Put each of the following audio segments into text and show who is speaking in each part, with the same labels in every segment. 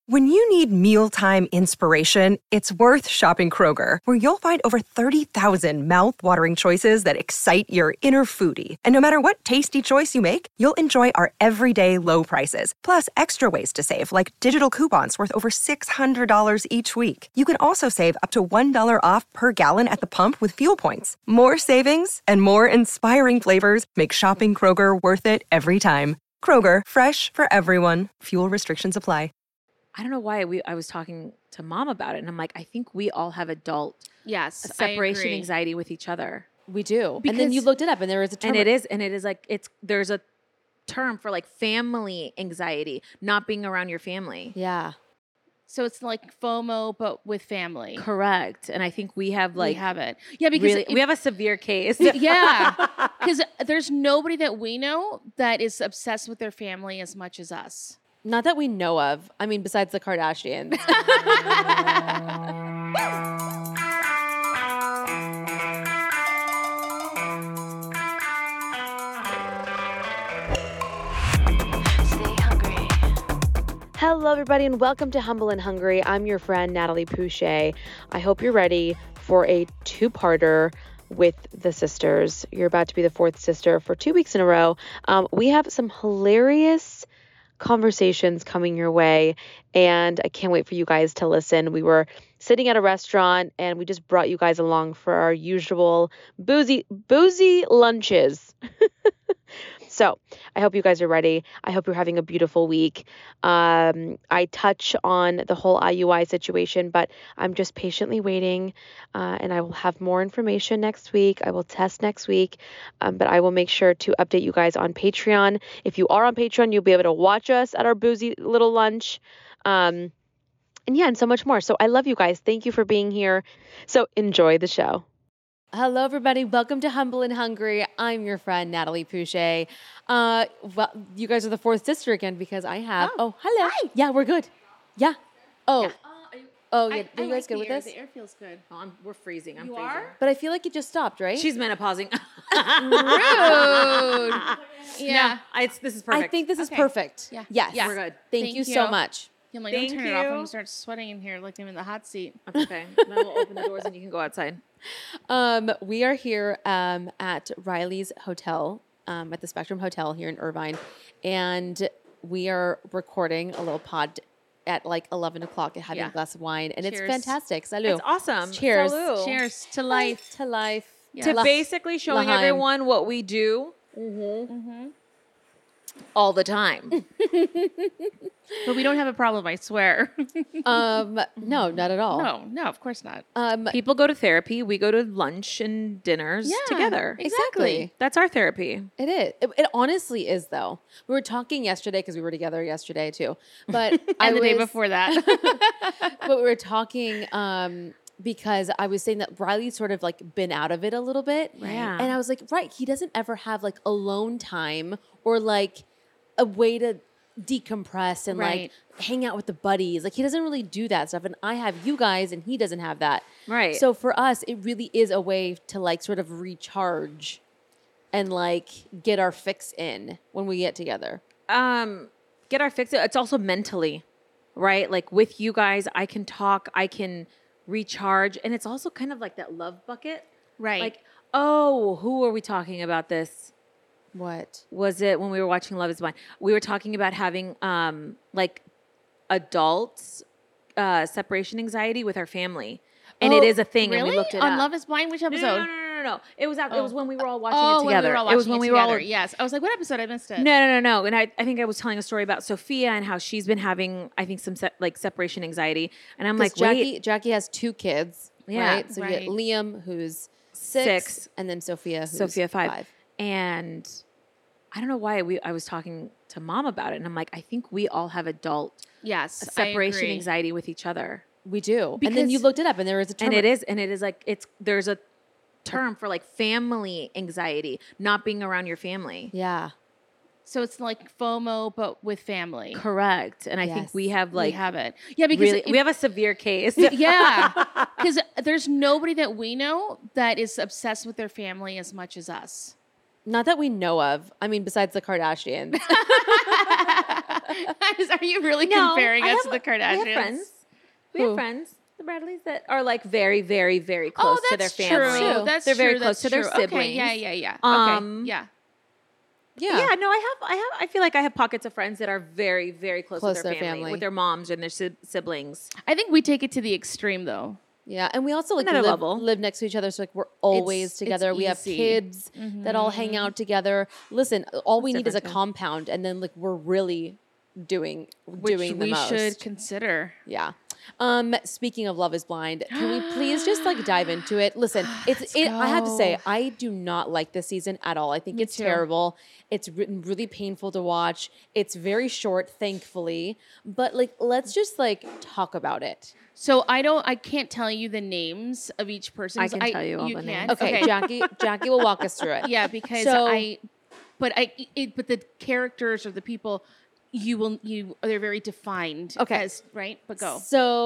Speaker 1: When you need mealtime inspiration, it's worth shopping Kroger, where you'll find over 30,000 mouth-watering choices that excite your inner foodie. And no matter what tasty choice you make, you'll enjoy our everyday low prices, plus extra ways to save, like digital coupons worth over $600 each week. You can also save up to $1 off per gallon at the pump with fuel points. More savings and more inspiring flavors make shopping Kroger worth it every time. Kroger, fresh for everyone. Fuel restrictions apply.
Speaker 2: I don't know why I was talking to Mom about it, and I'm like, I think we all have adult separation anxiety with each other.
Speaker 3: We do. And then you looked it up, and there is a term.
Speaker 2: And it is like there's a term for like family anxiety, not being around your family.
Speaker 3: Yeah.
Speaker 4: So it's like FOMO, but with family.
Speaker 2: Correct. And I think we have like...
Speaker 4: We have it. Yeah, because...
Speaker 2: Really, we have a severe case.
Speaker 4: Yeah. Because there's nobody that we know that is obsessed with their family as much as us.
Speaker 3: Not that we know of. I mean, besides the Kardashians. Hello, everybody, and welcome to Humble and Hungry. I'm your friend, Natalie Pouchet. I hope you're ready for a two-parter with the sisters. You're about to be the fourth sister for 2 weeks in a row. We have some hilarious conversations coming your way, and I can't wait for you guys to listen. We were sitting at a restaurant, and we just brought you guys along for our usual boozy lunches. So I hope you guys are ready. I hope you're having a beautiful week. I touch on the whole IUI situation, but I'm just patiently waiting, and I will have more information next week. I will test next week, but I will make sure to update you guys on Patreon. If you are on Patreon, you'll be able to watch us at our boozy little lunch. And so much more. So I love you guys. Thank you for being here. So enjoy the show. Hello, everybody. Welcome to Humble and Hungry. I'm your friend, Natalie Pouchet. Well, you guys are the fourth sister again because I have... Oh, hello. Hi. Yeah, we're good. Yeah. Oh. Yeah. Are you guys good with this?
Speaker 4: The air feels good.
Speaker 2: Oh, we're freezing. I'm
Speaker 4: you
Speaker 2: freezing.
Speaker 4: Are?
Speaker 3: But I feel like it just stopped, right?
Speaker 2: She's menopausing.
Speaker 4: Rude. Yeah.
Speaker 2: No, this is perfect.
Speaker 3: I think this is perfect.
Speaker 4: Yeah.
Speaker 3: Yes.
Speaker 2: We're good.
Speaker 3: Thank you so much.
Speaker 4: I'm like, don't turn it off when you start sweating in here like I'm in the hot seat.
Speaker 2: That's okay. Then we'll open the doors and you can go outside.
Speaker 3: We are here at Riley's Hotel, at the Spectrum Hotel here in Irvine, and we are recording a little pod at like 11 o'clock and having a glass of wine, and
Speaker 4: Cheers.
Speaker 3: it's fantastic. Salut.
Speaker 2: It's awesome.
Speaker 3: Cheers.
Speaker 2: Salut.
Speaker 4: Cheers to life.
Speaker 3: To life.
Speaker 4: Yeah.
Speaker 2: To basically showing
Speaker 3: L'chaim.
Speaker 2: everyone what we do all the time.
Speaker 4: But we don't have a problem, I swear.
Speaker 3: No, not at all.
Speaker 4: No, of course not.
Speaker 2: People go to therapy. We go to lunch and dinners together.
Speaker 3: Exactly.
Speaker 2: That's our therapy.
Speaker 3: It is. It honestly is, though. We were talking yesterday because we were together yesterday too. But
Speaker 4: And the day before that.
Speaker 3: But we were talking because I was saying that Riley's sort of like been out of it a little bit.
Speaker 2: Right. Yeah.
Speaker 3: And I was like, right, he doesn't ever have like alone time or like a way to decompress and like hang out with the buddies. Like he doesn't really do that stuff. And I have you guys and he doesn't have that.
Speaker 2: Right.
Speaker 3: So for us, it really is a way to like sort of recharge and like get our fix in when we get together.
Speaker 2: Get our fix. It's also mentally, right? Like with you guys, I can talk, I can recharge. And it's also kind of like that love bucket.
Speaker 4: Right.
Speaker 2: Like, oh, who are we talking about this?
Speaker 3: What?
Speaker 2: Was it when we were watching Love is Blind? We were talking about having like adults separation anxiety with our family. And it is a thing.
Speaker 4: Really?
Speaker 2: And we looked it
Speaker 4: On
Speaker 2: up.
Speaker 4: Love is Blind? Which episode?
Speaker 2: No. It was it was when we were all watching it together.
Speaker 4: It was when we were all yes. I was like, what episode? I missed it.
Speaker 2: No. And I think I was telling a story about Sophia and how she's been having, I think, some separation anxiety. And I'm like,
Speaker 3: Jackie has 2 kids, right? So you get Liam, who's 6, and then Sophia, who's 5.
Speaker 2: And I don't know why I was talking to Mom about it. And I'm like, I think we all have adult separation anxiety with each other.
Speaker 3: We do. And then you looked it up and there is a term.
Speaker 2: And it is like, there's a term for like family anxiety, not being around your family.
Speaker 3: Yeah.
Speaker 4: So it's like FOMO, but with family.
Speaker 2: Correct. And I think we have like...
Speaker 4: We have it. Yeah, because...
Speaker 2: we have a severe case.
Speaker 4: Yeah. Because there's nobody that we know that is obsessed with their family as much as us.
Speaker 3: Not that we know of. I mean, besides the Kardashians.
Speaker 4: Are you really
Speaker 2: No,
Speaker 4: comparing
Speaker 2: I
Speaker 4: us
Speaker 2: have-
Speaker 4: to the Kardashians?
Speaker 2: We have friends. We
Speaker 3: Who?
Speaker 2: have friends, the Bradleys, that are like very, very, very close to their family.
Speaker 4: True. That's
Speaker 2: They're very
Speaker 4: true.
Speaker 2: close to their
Speaker 4: That's true.
Speaker 2: siblings.
Speaker 4: Okay. Yeah.
Speaker 2: Um,
Speaker 4: Okay. Yeah.
Speaker 2: Yeah, no, I feel like I have pockets of friends that are very, very close
Speaker 3: Close
Speaker 2: to
Speaker 3: to
Speaker 2: their
Speaker 3: their family.
Speaker 2: with their moms and their siblings.
Speaker 4: I think we take it to the extreme, though.
Speaker 3: Yeah, and we also like
Speaker 2: Another level.
Speaker 3: live next to each other, so like we're always
Speaker 4: It's
Speaker 3: together. We have
Speaker 4: easy.
Speaker 3: kids that all hang out together. Listen, all we need is a
Speaker 2: different, too.
Speaker 3: compound, and then like we're really doing
Speaker 4: Which
Speaker 3: the
Speaker 4: we
Speaker 3: most.
Speaker 4: should consider.
Speaker 3: Yeah. Speaking of Love Is Blind, can we please just like dive into it? Listen, I have to say,
Speaker 4: go.
Speaker 3: I do not like this season at all. I think it's
Speaker 4: too.
Speaker 3: terrible. It's really painful to watch. It's very short, thankfully. But like, let's just like talk about it.
Speaker 4: So I can't tell you the names of each person.
Speaker 2: I can tell you all the names.
Speaker 3: Okay, Jackie will walk us through it.
Speaker 4: Yeah, because
Speaker 3: So-
Speaker 4: but the characters or the people, they're very defined.
Speaker 3: Okay.
Speaker 4: as, right? But go.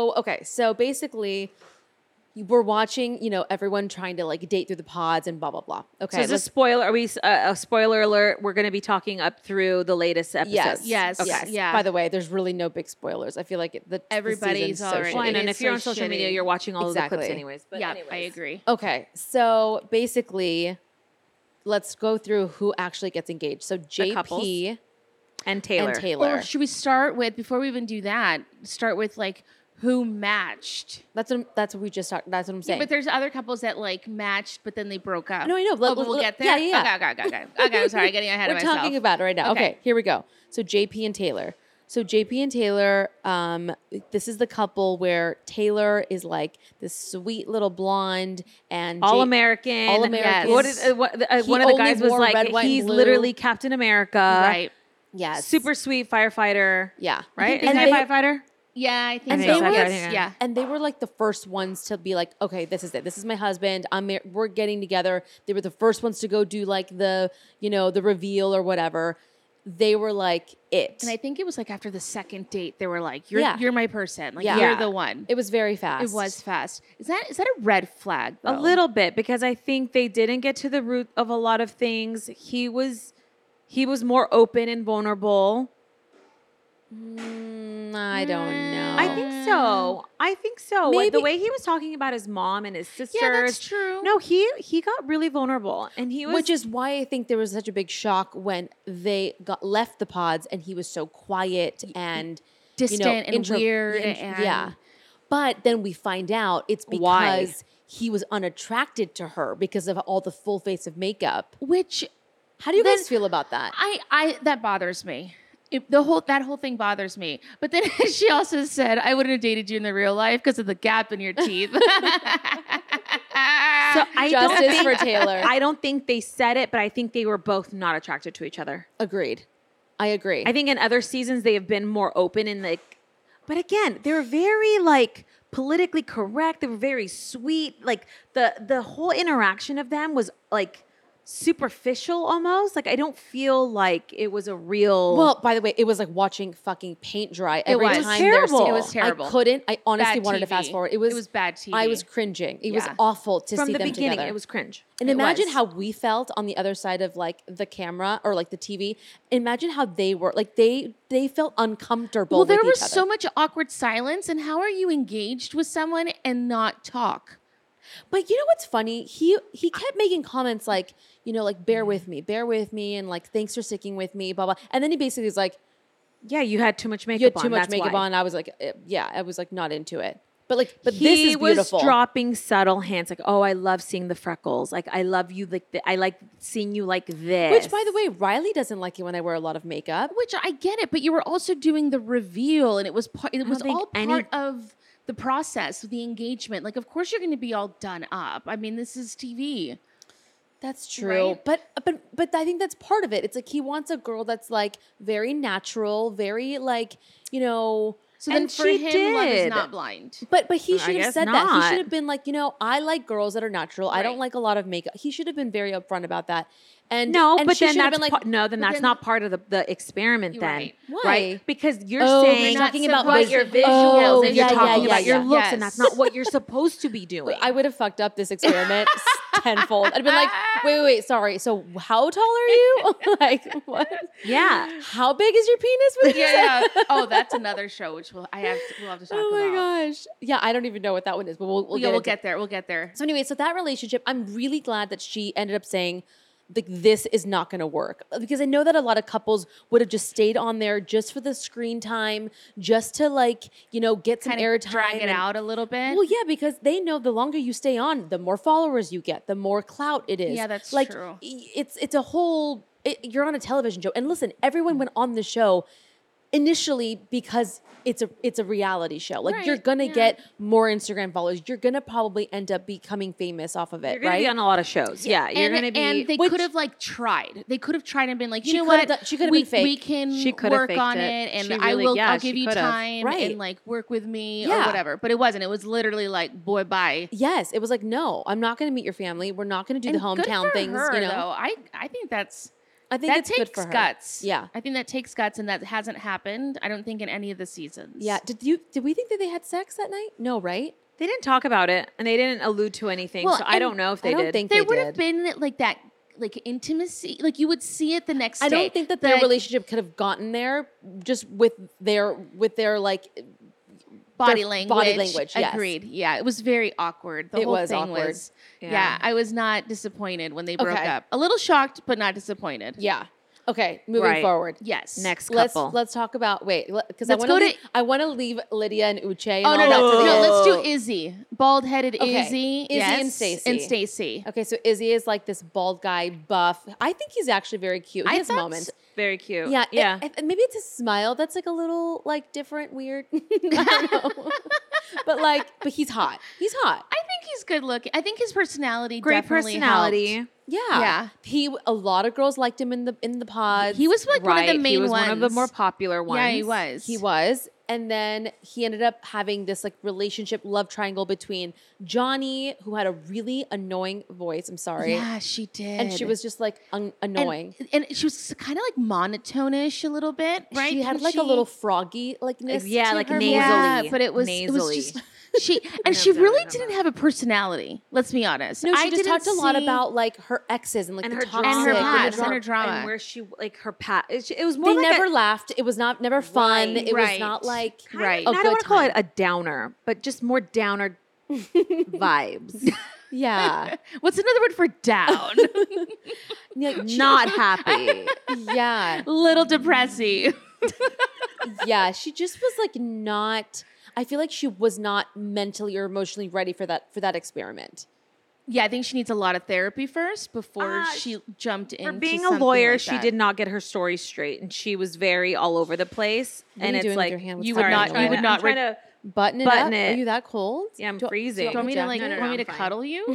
Speaker 3: So basically, we're watching, everyone trying to like date through the pods and blah blah blah. Okay,
Speaker 2: So is this spoiler? Are we a spoiler alert? We're going to be talking up through the latest episodes.
Speaker 4: Yes.
Speaker 3: Yes.
Speaker 4: Yeah.
Speaker 3: By the way, there's really no big spoilers. I feel like
Speaker 4: Everybody's
Speaker 3: the season's so
Speaker 4: already-
Speaker 3: shitty.
Speaker 2: Fine, and
Speaker 4: It's
Speaker 2: if you're
Speaker 4: so
Speaker 2: on social
Speaker 4: shitty.
Speaker 2: media, you're watching all of the clips
Speaker 3: Exactly.
Speaker 2: anyways. But
Speaker 4: Yeah,
Speaker 2: anyways.
Speaker 4: I agree.
Speaker 3: Okay, so basically, let's go through who actually gets engaged. So
Speaker 2: couples.
Speaker 3: JP
Speaker 2: And Taylor.
Speaker 3: and Taylor.
Speaker 4: Or should we start with, before we even do that, start with like who matched?
Speaker 3: That's what we just talked. That's what I'm saying.
Speaker 4: But there's other couples that like matched, but then they broke up.
Speaker 3: No, I know.
Speaker 4: But we'll get there.
Speaker 3: Yeah.
Speaker 4: Okay. I'm sorry, getting ahead
Speaker 3: We're
Speaker 4: of myself.
Speaker 3: talking about it right now. Okay, here we go. So JP and Taylor. So JP and Taylor, this is the couple where Taylor is like this sweet little blonde and
Speaker 2: All American.
Speaker 3: All American.
Speaker 2: One of
Speaker 3: He
Speaker 2: the guys
Speaker 3: only
Speaker 2: was
Speaker 3: wore
Speaker 2: like,
Speaker 3: red, white, and
Speaker 2: he's
Speaker 3: blue.
Speaker 2: literally Captain America.
Speaker 4: Right.
Speaker 3: Yes.
Speaker 2: Super sweet firefighter.
Speaker 3: Yeah.
Speaker 2: Right?
Speaker 3: And
Speaker 2: Isn't he
Speaker 3: they-
Speaker 2: a firefighter?
Speaker 4: Yeah, I think
Speaker 3: And
Speaker 4: so.
Speaker 3: they were-
Speaker 4: Yes, yeah.
Speaker 3: And they were like the first ones to be like, okay, this is it. This is my husband. We're getting together. They were the first ones to go do like the reveal or whatever. They were like it.
Speaker 4: And I think it was like after the second date, they were like,
Speaker 3: Yeah.
Speaker 4: you're my person. Like,
Speaker 3: Yeah.
Speaker 4: you're
Speaker 3: Yeah.
Speaker 4: the one.
Speaker 3: It was very fast.
Speaker 4: It was fast. Is that a red flag,
Speaker 2: A
Speaker 4: though?
Speaker 2: little bit, because I think they didn't get to the root of a lot of things. He was more open and vulnerable.
Speaker 3: I don't know.
Speaker 2: I think so.
Speaker 3: Maybe-
Speaker 2: The way he was talking about his mom and his sisters.
Speaker 4: Yeah, that's true.
Speaker 2: No, he got really vulnerable, and he was.
Speaker 3: Which is why I think there was such a big shock when they left the pods and he was so quiet and
Speaker 4: Distant and weird
Speaker 3: yeah.
Speaker 4: and-
Speaker 3: But then we find out it's because
Speaker 2: Why?
Speaker 3: he was unattracted to her because of all the full face of makeup.
Speaker 4: Which
Speaker 3: How do you
Speaker 4: Then-
Speaker 3: guys feel about that?
Speaker 4: I that bothers me. That whole thing bothers me. But then she also said, I wouldn't have dated you in the real life because of the gap in your teeth.
Speaker 2: So I don't
Speaker 3: Justice
Speaker 2: think,
Speaker 3: for Taylor.
Speaker 2: I don't think they said it, but I think they were both not attracted to each other.
Speaker 3: Agreed. I agree.
Speaker 2: I think in other seasons they have been more open and like, but again, they were very like politically correct. They were very sweet. Like the whole interaction of them was like superficial almost. Like I don't feel like it was a real.
Speaker 3: Well, by the way, it was like watching fucking paint dry every
Speaker 4: was.
Speaker 3: time.
Speaker 2: Terrible.
Speaker 3: Their
Speaker 2: It
Speaker 4: was terrible.
Speaker 3: I honestly
Speaker 4: Bad
Speaker 3: wanted to
Speaker 4: TV.
Speaker 3: fast forward.
Speaker 4: It was bad TV.
Speaker 3: I was cringing. It was
Speaker 4: Yeah.
Speaker 3: awful to
Speaker 2: from
Speaker 3: see
Speaker 2: the
Speaker 3: them
Speaker 2: beginning,
Speaker 3: together.
Speaker 2: it was cringe.
Speaker 3: And
Speaker 4: It
Speaker 3: imagine
Speaker 4: was.
Speaker 3: how we felt on the other side of like the camera or like the TV. Imagine how they were like they felt uncomfortable.
Speaker 4: Well, there
Speaker 3: with
Speaker 4: was
Speaker 3: each other.
Speaker 4: so much awkward silence. And how are you engaged with someone and not talk?
Speaker 3: But you know what's funny? He kept making comments like, like bear with me, and like thanks for sticking with me, blah blah. And then he basically was like,
Speaker 2: Yeah, you had too much makeup
Speaker 3: you had
Speaker 2: on.
Speaker 3: too much
Speaker 2: that's
Speaker 3: makeup
Speaker 2: why.
Speaker 3: on. I was like, I was like not into it. But this
Speaker 2: He
Speaker 3: is beautiful.
Speaker 2: was dropping subtle hints like, "Oh, I love seeing the freckles. Like, I love you. Like, I like seeing you like this."
Speaker 3: Which, by the way, Riley doesn't like it when I wear a lot of makeup.
Speaker 4: Which I get it, but you were also doing the reveal, and it was
Speaker 2: think
Speaker 4: all part of the process, the engagement. Like, of course, you're going to be all done up. I mean, this is TV.
Speaker 3: That's true.
Speaker 4: Right?
Speaker 3: But I think that's part of it. It's like he wants a girl that's like very natural, very like,
Speaker 4: So then
Speaker 2: And
Speaker 4: for
Speaker 2: she
Speaker 4: him, love is
Speaker 2: did.
Speaker 4: not blind.
Speaker 3: But he
Speaker 2: I
Speaker 3: should have
Speaker 2: guess
Speaker 3: said that. He
Speaker 2: not.
Speaker 3: should have been like, I like girls that are natural. I don't
Speaker 4: Right.
Speaker 3: like a lot of makeup. He should have been very upfront about that. And
Speaker 2: No,
Speaker 3: and
Speaker 2: but
Speaker 3: she
Speaker 2: then
Speaker 3: should have
Speaker 2: that's
Speaker 3: been like,
Speaker 2: then that's
Speaker 4: then-
Speaker 2: not part of the experiment.
Speaker 4: You're
Speaker 2: Then
Speaker 4: right.
Speaker 3: Why?
Speaker 2: right? Because you're
Speaker 3: Oh,
Speaker 2: saying
Speaker 3: you're talking about
Speaker 2: what
Speaker 3: vis-
Speaker 2: your visuals
Speaker 3: Oh,
Speaker 2: and
Speaker 3: yeah,
Speaker 2: you're talking
Speaker 3: yeah,
Speaker 2: about your
Speaker 3: yeah.
Speaker 2: looks, and that's not what you're supposed to be doing.
Speaker 3: I would have fucked up this experiment tenfold. I'd been like, wait, sorry. So how tall are you? Like, what?
Speaker 2: Yeah.
Speaker 3: How big is your penis? What did you say?
Speaker 4: Yeah. Oh, that's another show which we'll have to talk about.
Speaker 3: Oh my gosh. Yeah, I don't even know what that one is, but we'll
Speaker 4: Get there. We'll get there.
Speaker 3: So anyway, so that relationship, I'm really glad that she ended up saying, like, this is not going to work, because I know that a lot of couples would have just stayed on there just for the screen time, just to, like, you know, get some
Speaker 4: Kind of
Speaker 3: airtime,
Speaker 4: drag it out a little bit.
Speaker 3: Well, yeah, because they know the longer you stay on, the more followers you get, the more clout it is.
Speaker 4: Yeah, that's
Speaker 3: like,
Speaker 4: true.
Speaker 3: It's a whole. You're on a television show, and listen, everyone went on the show initially because it's a reality show. Like,
Speaker 4: Right,
Speaker 3: you're gonna
Speaker 4: yeah.
Speaker 3: get more Instagram followers. You're gonna probably end up becoming famous off of it,
Speaker 2: You're gonna
Speaker 3: right?
Speaker 2: be on a lot of shows. Yeah, you're gonna be.
Speaker 4: And they
Speaker 3: Which-
Speaker 4: could have like tried. They could have tried and been like,
Speaker 3: She
Speaker 4: you know
Speaker 3: could have
Speaker 4: what?
Speaker 3: done- she could have
Speaker 4: we,
Speaker 3: been fake.
Speaker 4: We can
Speaker 2: She could have
Speaker 4: work
Speaker 2: faked
Speaker 4: on
Speaker 2: it.
Speaker 4: it, and
Speaker 2: She really-
Speaker 4: I'll
Speaker 2: she
Speaker 4: give you
Speaker 2: could have.
Speaker 4: time
Speaker 3: Right.
Speaker 4: and like work with me or
Speaker 3: Yeah.
Speaker 4: whatever. But it wasn't. It was literally like, boy, bye.
Speaker 3: Yes, it was like, no, I'm not gonna meet your family. We're not gonna do the
Speaker 4: And good
Speaker 3: hometown
Speaker 4: for
Speaker 3: things.
Speaker 4: her,
Speaker 3: You know,
Speaker 4: though. I think that's.
Speaker 3: I think
Speaker 4: That
Speaker 3: it's good
Speaker 4: takes
Speaker 3: for her.
Speaker 4: guts.
Speaker 3: Yeah.
Speaker 4: I think that takes guts, and that hasn't happened. I don't think in any of the seasons.
Speaker 3: Yeah. Did we think that they had sex that night? No, right?
Speaker 2: They didn't talk about it, and they didn't allude to anything.
Speaker 4: Well,
Speaker 2: so I
Speaker 4: and
Speaker 2: don't know if
Speaker 3: I
Speaker 2: they
Speaker 3: don't
Speaker 2: did.
Speaker 3: think
Speaker 4: there
Speaker 3: they
Speaker 4: would have
Speaker 3: did.
Speaker 4: been like that, like intimacy. Like you would see it the next day.
Speaker 3: I don't think that their relationship could have gotten there just with their like
Speaker 4: body
Speaker 3: their
Speaker 4: language.
Speaker 3: body language, yes.
Speaker 4: Agreed. Yeah, it was very awkward. The
Speaker 3: It
Speaker 4: whole
Speaker 3: was
Speaker 4: thing
Speaker 3: awkward.
Speaker 4: was.
Speaker 2: Yeah.
Speaker 4: Yeah, I was not disappointed when they broke
Speaker 3: Okay.
Speaker 4: up. A little shocked, but not disappointed.
Speaker 3: Yeah. Okay, moving
Speaker 2: Right.
Speaker 3: forward.
Speaker 4: Yes.
Speaker 2: Next couple.
Speaker 3: Let's talk about because I
Speaker 4: Let's
Speaker 3: want
Speaker 4: go
Speaker 3: to
Speaker 4: to-
Speaker 3: I want to leave Lydia and Uche and
Speaker 4: Oh
Speaker 3: all
Speaker 4: no
Speaker 3: that
Speaker 4: no
Speaker 3: to the
Speaker 4: no!
Speaker 3: end.
Speaker 4: Let's do Izzy, bald-headed
Speaker 3: Okay.
Speaker 4: Izzy,
Speaker 3: Izzy
Speaker 4: yes,
Speaker 3: and Stacey.
Speaker 4: and Stacey.
Speaker 3: Okay, so Izzy is like this bald guy, buff. I think he's actually very cute. He
Speaker 4: I
Speaker 3: has
Speaker 4: thought
Speaker 3: moments.
Speaker 2: Very cute.
Speaker 3: Yeah,
Speaker 2: yeah.
Speaker 3: Maybe it's his smile that's like a little like different, weird. I don't know. but he's hot. He's hot.
Speaker 4: I think he's good looking. I think his personality
Speaker 2: Great
Speaker 4: definitely
Speaker 2: personality.
Speaker 4: helped.
Speaker 3: Yeah.
Speaker 4: Yeah.
Speaker 3: A lot of girls liked him in the pods.
Speaker 4: He was like one of the main
Speaker 2: He was
Speaker 4: ones.
Speaker 2: one of the more popular ones.
Speaker 4: Yeah, he was.
Speaker 3: He was. And then he ended up having this like relationship love triangle between Johnny, who had a really annoying voice. I'm sorry.
Speaker 4: Yeah, she did.
Speaker 3: And she was just like annoying.
Speaker 4: And she was kind of like monotone-ish a little bit, right?
Speaker 3: She had
Speaker 4: Didn't
Speaker 3: like a little froggy likeness.
Speaker 2: Yeah,
Speaker 3: to
Speaker 2: like
Speaker 3: her
Speaker 2: nasally.
Speaker 3: voice.
Speaker 4: Yeah, but it was
Speaker 2: Nasally.
Speaker 4: just she and she really didn't have a personality. Let's be honest.
Speaker 3: No, she
Speaker 4: I
Speaker 3: just
Speaker 4: didn't
Speaker 3: talked a lot
Speaker 4: see-
Speaker 3: about like her exes and like
Speaker 2: And
Speaker 3: the
Speaker 2: her
Speaker 3: toxic
Speaker 2: drama.
Speaker 4: And her past
Speaker 3: the
Speaker 4: and her drama.
Speaker 2: And where she, like, her past. It was more
Speaker 3: They
Speaker 2: like
Speaker 3: never
Speaker 2: a,
Speaker 3: laughed. It was never fun.
Speaker 2: Right,
Speaker 3: It was
Speaker 4: right.
Speaker 3: not like
Speaker 4: Right.
Speaker 3: a
Speaker 2: I don't
Speaker 3: good
Speaker 2: want to call it
Speaker 3: time.
Speaker 2: a downer, but just more downer vibes.
Speaker 3: Yeah.
Speaker 4: What's another word for down?
Speaker 3: Yeah,
Speaker 2: Not happy.
Speaker 3: yeah.
Speaker 4: Little depressing.
Speaker 3: Yeah. She just was like not. I feel like she was not mentally or emotionally ready for that experiment.
Speaker 4: Yeah, I think she needs a lot of therapy first before
Speaker 2: Ah,
Speaker 4: she jumped into
Speaker 2: For being a
Speaker 4: something
Speaker 2: lawyer,
Speaker 4: like
Speaker 2: she
Speaker 4: that.
Speaker 2: did not get her story straight, and she was very all over the place.
Speaker 3: What are
Speaker 2: and
Speaker 3: you
Speaker 2: it's
Speaker 3: doing with
Speaker 2: like
Speaker 3: your hand? What's
Speaker 4: you
Speaker 3: going
Speaker 4: would
Speaker 3: on?
Speaker 4: not-
Speaker 3: Sorry.
Speaker 4: you would not
Speaker 2: I'm trying to
Speaker 3: button it
Speaker 2: button
Speaker 3: up.
Speaker 2: it.
Speaker 3: Are you that cold?
Speaker 2: Yeah, I'm
Speaker 3: Do-
Speaker 2: freezing.
Speaker 3: do
Speaker 4: Do you want me to like?
Speaker 2: No, no, no,
Speaker 4: want me
Speaker 2: I'm
Speaker 4: to
Speaker 2: fine.
Speaker 4: cuddle you?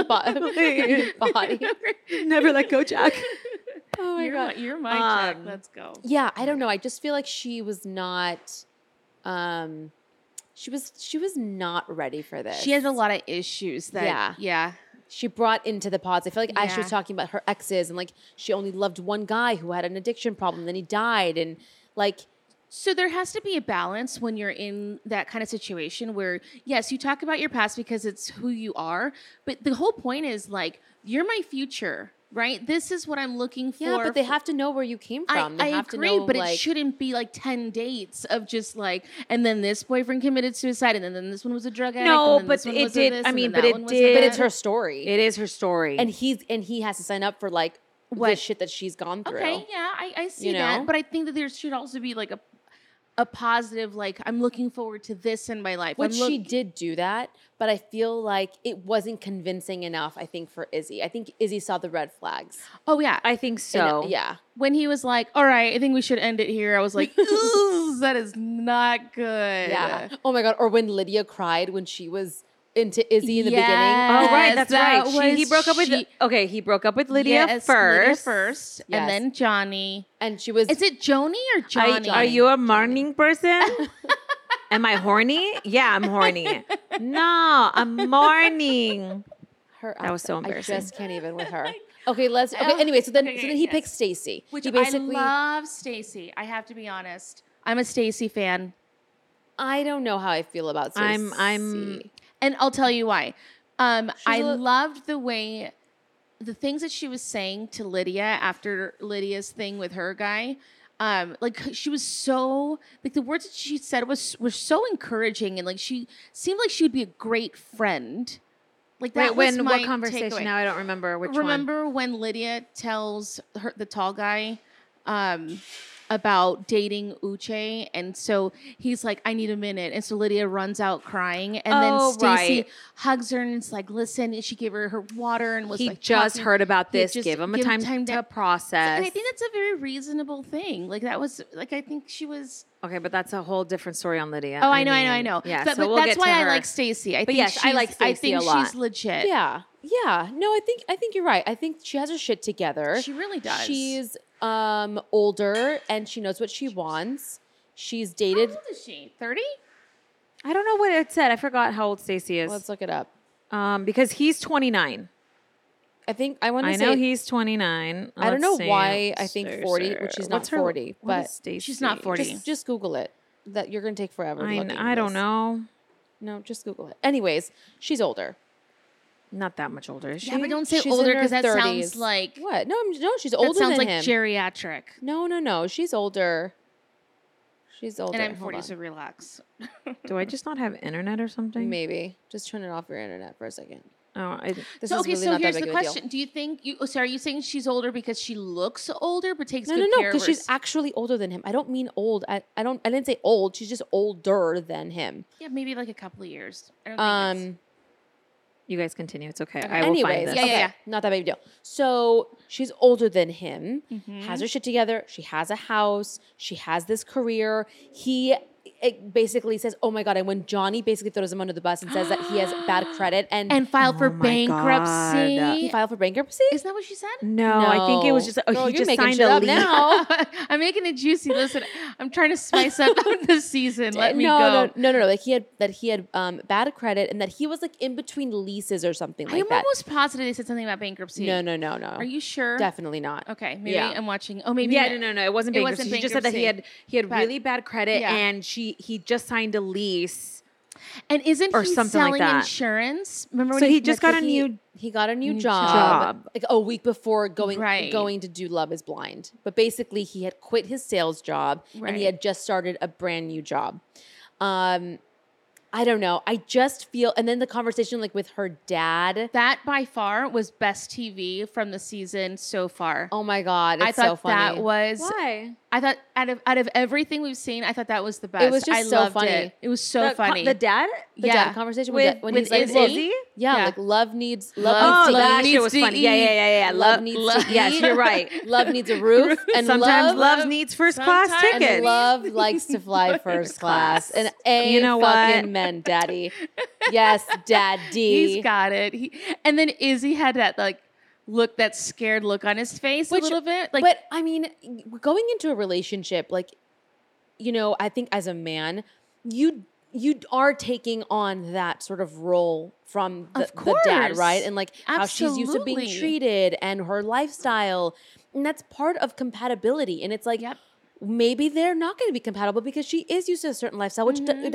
Speaker 3: body.
Speaker 2: never let go, Jack.
Speaker 3: Oh my god.
Speaker 4: You're my Jack.
Speaker 2: Um,
Speaker 4: Let's go.
Speaker 3: Yeah, I don't know. I just feel like she was not. She was not ready for this.
Speaker 4: She has a lot of issues that.
Speaker 3: Yeah.
Speaker 4: Yeah.
Speaker 3: She brought into the pods. I feel like as she was
Speaker 4: Yeah.
Speaker 3: talking about her exes and like she only loved one guy who had an addiction problem, then he died, and like
Speaker 4: So there has to be a balance when you're in that kind of situation where, yes, you talk about your past because it's who you are, but the whole point is like, you're my future, right? This is what I'm looking for.
Speaker 3: yeah, but they have to know where you came from. They
Speaker 4: I
Speaker 3: have
Speaker 4: agree,
Speaker 3: to know,
Speaker 4: but
Speaker 3: like,
Speaker 4: it shouldn't be like 10 dates of just like, and then this boyfriend committed suicide, and then this one was a drug addict.
Speaker 2: No,
Speaker 4: and then
Speaker 2: but
Speaker 4: this one
Speaker 2: it
Speaker 4: was a
Speaker 2: did-
Speaker 4: this,
Speaker 2: I
Speaker 4: and
Speaker 2: mean,
Speaker 4: then
Speaker 2: but
Speaker 4: that
Speaker 2: it
Speaker 4: one was a
Speaker 2: did-
Speaker 3: But
Speaker 4: that.
Speaker 3: it's her story,
Speaker 2: It is her story.
Speaker 3: and he has to sign up for like the
Speaker 4: What?
Speaker 3: shit that she's gone through.
Speaker 4: Okay, yeah, I see
Speaker 3: You know?
Speaker 4: that, but I think that there should also be like a positive, like, I'm looking forward to this in my life.
Speaker 3: Which
Speaker 4: I'm
Speaker 3: she did do that, but I feel like it wasn't convincing enough, I think, for Izzy. I think Izzy saw the red flags.
Speaker 4: Oh yeah,
Speaker 2: I think so.
Speaker 3: And, yeah.
Speaker 4: when he was like, all right, I think we should end it here, I was like, ooh, that is not good.
Speaker 3: Yeah. Oh my God. Or when Lydia cried when she was into Izzy in the
Speaker 2: Oh,
Speaker 4: Yes.
Speaker 2: right, that's
Speaker 4: that
Speaker 2: right. He
Speaker 4: was
Speaker 2: broke up with.
Speaker 4: she-
Speaker 2: Okay, he broke up with Lydia
Speaker 4: Yes,
Speaker 2: first.
Speaker 4: Lydia first,
Speaker 3: Yes.
Speaker 4: and then Johnny.
Speaker 3: beginning. And she was.
Speaker 4: Is it Joni or Johnny?
Speaker 2: Are you a morning person? Am I horny? Yeah, I'm horny. No, I'm morning.
Speaker 3: her
Speaker 2: That was so
Speaker 3: accent.
Speaker 2: embarrassing.
Speaker 3: I just can't even with her. Okay, let's. Okay, anyway, so then he
Speaker 4: yes.
Speaker 3: picks Stacey.
Speaker 4: Which
Speaker 3: he basically.
Speaker 4: I love Stacey. I have to be honest. I'm a Stacey fan.
Speaker 3: I don't know how I feel about Stacey.
Speaker 2: I'm-
Speaker 4: And I'll tell you why. I loved the things that she was saying to Lydia after Lydia's thing with her guy. Like she was so like the words that she said were so encouraging, and like she seemed like she would be a great friend. Like that was my
Speaker 2: what conversation?
Speaker 4: takeaway.
Speaker 2: Now I don't remember which one.
Speaker 4: Remember when Lydia tells the tall guy about dating Uche, and so he's like, I need a minute, and so Lydia runs out crying, and then Stacey hugs her and it's like, listen, and she gave her water and was
Speaker 2: he
Speaker 4: like,
Speaker 2: just
Speaker 4: talking.
Speaker 2: heard about
Speaker 4: He
Speaker 2: this,
Speaker 4: just
Speaker 2: give him a time to process.
Speaker 4: And I think that's a very reasonable thing. Like that was like I think she was.
Speaker 2: Okay, but that's a whole different story on Lydia.
Speaker 4: Oh, I know.
Speaker 2: Yeah,
Speaker 4: but,
Speaker 2: so we'll
Speaker 4: that's
Speaker 2: get
Speaker 4: why
Speaker 2: to
Speaker 4: I
Speaker 2: her.
Speaker 4: like Stacey. I think
Speaker 2: yes, I like Stacey a lot.
Speaker 4: she's legit.
Speaker 3: Yeah. No, I think you're right. I think she has her shit together.
Speaker 4: She really does.
Speaker 3: She's older and she knows what she wants. She's dated.
Speaker 4: How old is she? 30?
Speaker 2: I don't know what it said. I forgot how old Stacey is.
Speaker 3: Let's look it up.
Speaker 2: Because he's 29.
Speaker 3: I want to say.
Speaker 2: I know he's 29.
Speaker 3: I don't know
Speaker 2: Let's see.
Speaker 3: why I think 40, which she's not
Speaker 2: What's her-
Speaker 3: 40,
Speaker 2: what
Speaker 3: but
Speaker 2: is Stacey?
Speaker 4: She's not 40.
Speaker 3: just Google it. That you're going to take forever. looking
Speaker 2: I
Speaker 3: at
Speaker 2: don't
Speaker 3: this.
Speaker 2: know.
Speaker 3: No, just Google it. Anyways, she's older.
Speaker 2: Not that much older, is she?
Speaker 4: Yeah, but don't say
Speaker 3: She's
Speaker 4: older
Speaker 3: in her
Speaker 4: because that
Speaker 3: 30s.
Speaker 4: sounds like
Speaker 3: What? No, she's
Speaker 4: that
Speaker 3: older
Speaker 4: sounds
Speaker 3: than
Speaker 4: like
Speaker 3: him.
Speaker 4: geriatric.
Speaker 3: No. She's older. She's older.
Speaker 4: And I'm
Speaker 3: Hold
Speaker 4: 40,
Speaker 3: on.
Speaker 4: so relax.
Speaker 2: Do I just not have internet or something?
Speaker 3: Maybe. Just turn it off your internet for a second.
Speaker 2: Oh,
Speaker 3: This
Speaker 4: So
Speaker 3: is
Speaker 4: okay,
Speaker 3: really
Speaker 4: so
Speaker 3: not
Speaker 4: here's
Speaker 3: that
Speaker 4: the
Speaker 3: big of a deal.
Speaker 4: question: do you think are you saying she's older because she looks older, but takes
Speaker 3: No,
Speaker 4: good care of
Speaker 3: because she's
Speaker 4: her?
Speaker 3: actually older than him. I don't mean old. I didn't say old. She's just older than him.
Speaker 4: Yeah, maybe like a couple of years. I don't think it's...
Speaker 2: you guys continue. It's okay.
Speaker 4: Okay.
Speaker 2: I will find
Speaker 3: Anyways,
Speaker 2: this.
Speaker 4: Yeah.
Speaker 3: not that big of a deal. So she's older than him,
Speaker 4: Mm-hmm.
Speaker 3: has her shit together. She has a house. She has this career. It basically says, "Oh my god!" And when Johnny basically throws him under the bus and says that he has bad credit and
Speaker 4: filed for
Speaker 2: Oh my
Speaker 4: bankruptcy.
Speaker 2: God.
Speaker 3: he filed for bankruptcy.
Speaker 4: Isn't that what she said?
Speaker 2: No, I think it was just
Speaker 3: Girl,
Speaker 2: he
Speaker 3: you're
Speaker 2: just
Speaker 3: making
Speaker 2: signed
Speaker 3: shit
Speaker 2: a
Speaker 3: up
Speaker 2: lease.
Speaker 3: now.
Speaker 4: I'm making it juicy. Listen, I'm trying to spice up the season. Let me go.
Speaker 3: No. Like he had bad credit and that he was like in between leases or something like
Speaker 4: I'm
Speaker 3: that.
Speaker 4: almost positive they said something about bankruptcy.
Speaker 3: No.
Speaker 4: Are you sure?
Speaker 3: Definitely not.
Speaker 4: Okay, maybe
Speaker 3: Yeah.
Speaker 4: I'm watching. Oh, maybe.
Speaker 2: Yeah, no. It wasn't bankruptcy. She just said that he had
Speaker 4: Bad-
Speaker 2: really bad credit,
Speaker 4: Yeah.
Speaker 2: and he just signed a lease.
Speaker 4: And isn't
Speaker 2: or
Speaker 4: he
Speaker 2: something like
Speaker 4: selling
Speaker 2: that.
Speaker 4: insurance? Remember
Speaker 2: So
Speaker 4: when
Speaker 2: he just got a
Speaker 3: He-
Speaker 2: new.
Speaker 3: He got a new
Speaker 2: New
Speaker 3: job,
Speaker 2: job.
Speaker 3: like a week before going
Speaker 4: Right.
Speaker 3: to do Love Is Blind. But basically, he had quit his sales job and
Speaker 4: Right.
Speaker 3: he had just started a brand new job. I don't know. I just feel, and then the conversation like with her dad.
Speaker 4: that by far was best TV from the season so far.
Speaker 3: Oh my god, it's
Speaker 4: I thought
Speaker 3: so funny.
Speaker 4: that was.
Speaker 2: Why?
Speaker 4: I thought out of everything we've seen, I thought that was the best.
Speaker 3: was just
Speaker 4: I
Speaker 3: so
Speaker 4: loved
Speaker 3: funny.
Speaker 4: It. It was so funny.
Speaker 2: The dad.
Speaker 3: the
Speaker 4: yeah.
Speaker 3: dad conversation
Speaker 2: With-
Speaker 3: when
Speaker 2: with
Speaker 3: he's like,
Speaker 2: Izzy?
Speaker 3: look,
Speaker 2: Izzy?
Speaker 3: yeah,
Speaker 4: Yeah.
Speaker 3: like love needs
Speaker 2: Oh,
Speaker 3: love
Speaker 2: that
Speaker 3: needs
Speaker 2: shit was
Speaker 4: to
Speaker 2: funny.
Speaker 4: eat.
Speaker 2: Yeah.
Speaker 3: Love needs to
Speaker 2: Yes,
Speaker 3: eat.
Speaker 2: you're right.
Speaker 3: love needs a roof, and
Speaker 2: Sometimes
Speaker 3: love
Speaker 2: love needs first class
Speaker 4: sometimes-
Speaker 3: and
Speaker 2: tickets.
Speaker 3: love likes to fly first class. And
Speaker 2: You know
Speaker 3: fucking
Speaker 2: what?
Speaker 3: men, daddy. Yes, daddy.
Speaker 4: He's got it. And then Izzy had that like look, that scared look on his face a little bit. Like,
Speaker 3: but I mean, going into a relationship, like, you know, I think as a man, you are taking on that sort of role from the dad,
Speaker 4: course.
Speaker 3: right? And like how she's used to being
Speaker 4: Absolutely.
Speaker 3: treated and her lifestyle. And that's part of compatibility. And it's like,
Speaker 4: Yep.
Speaker 3: maybe they're not going to be compatible because she is used to a certain lifestyle, which it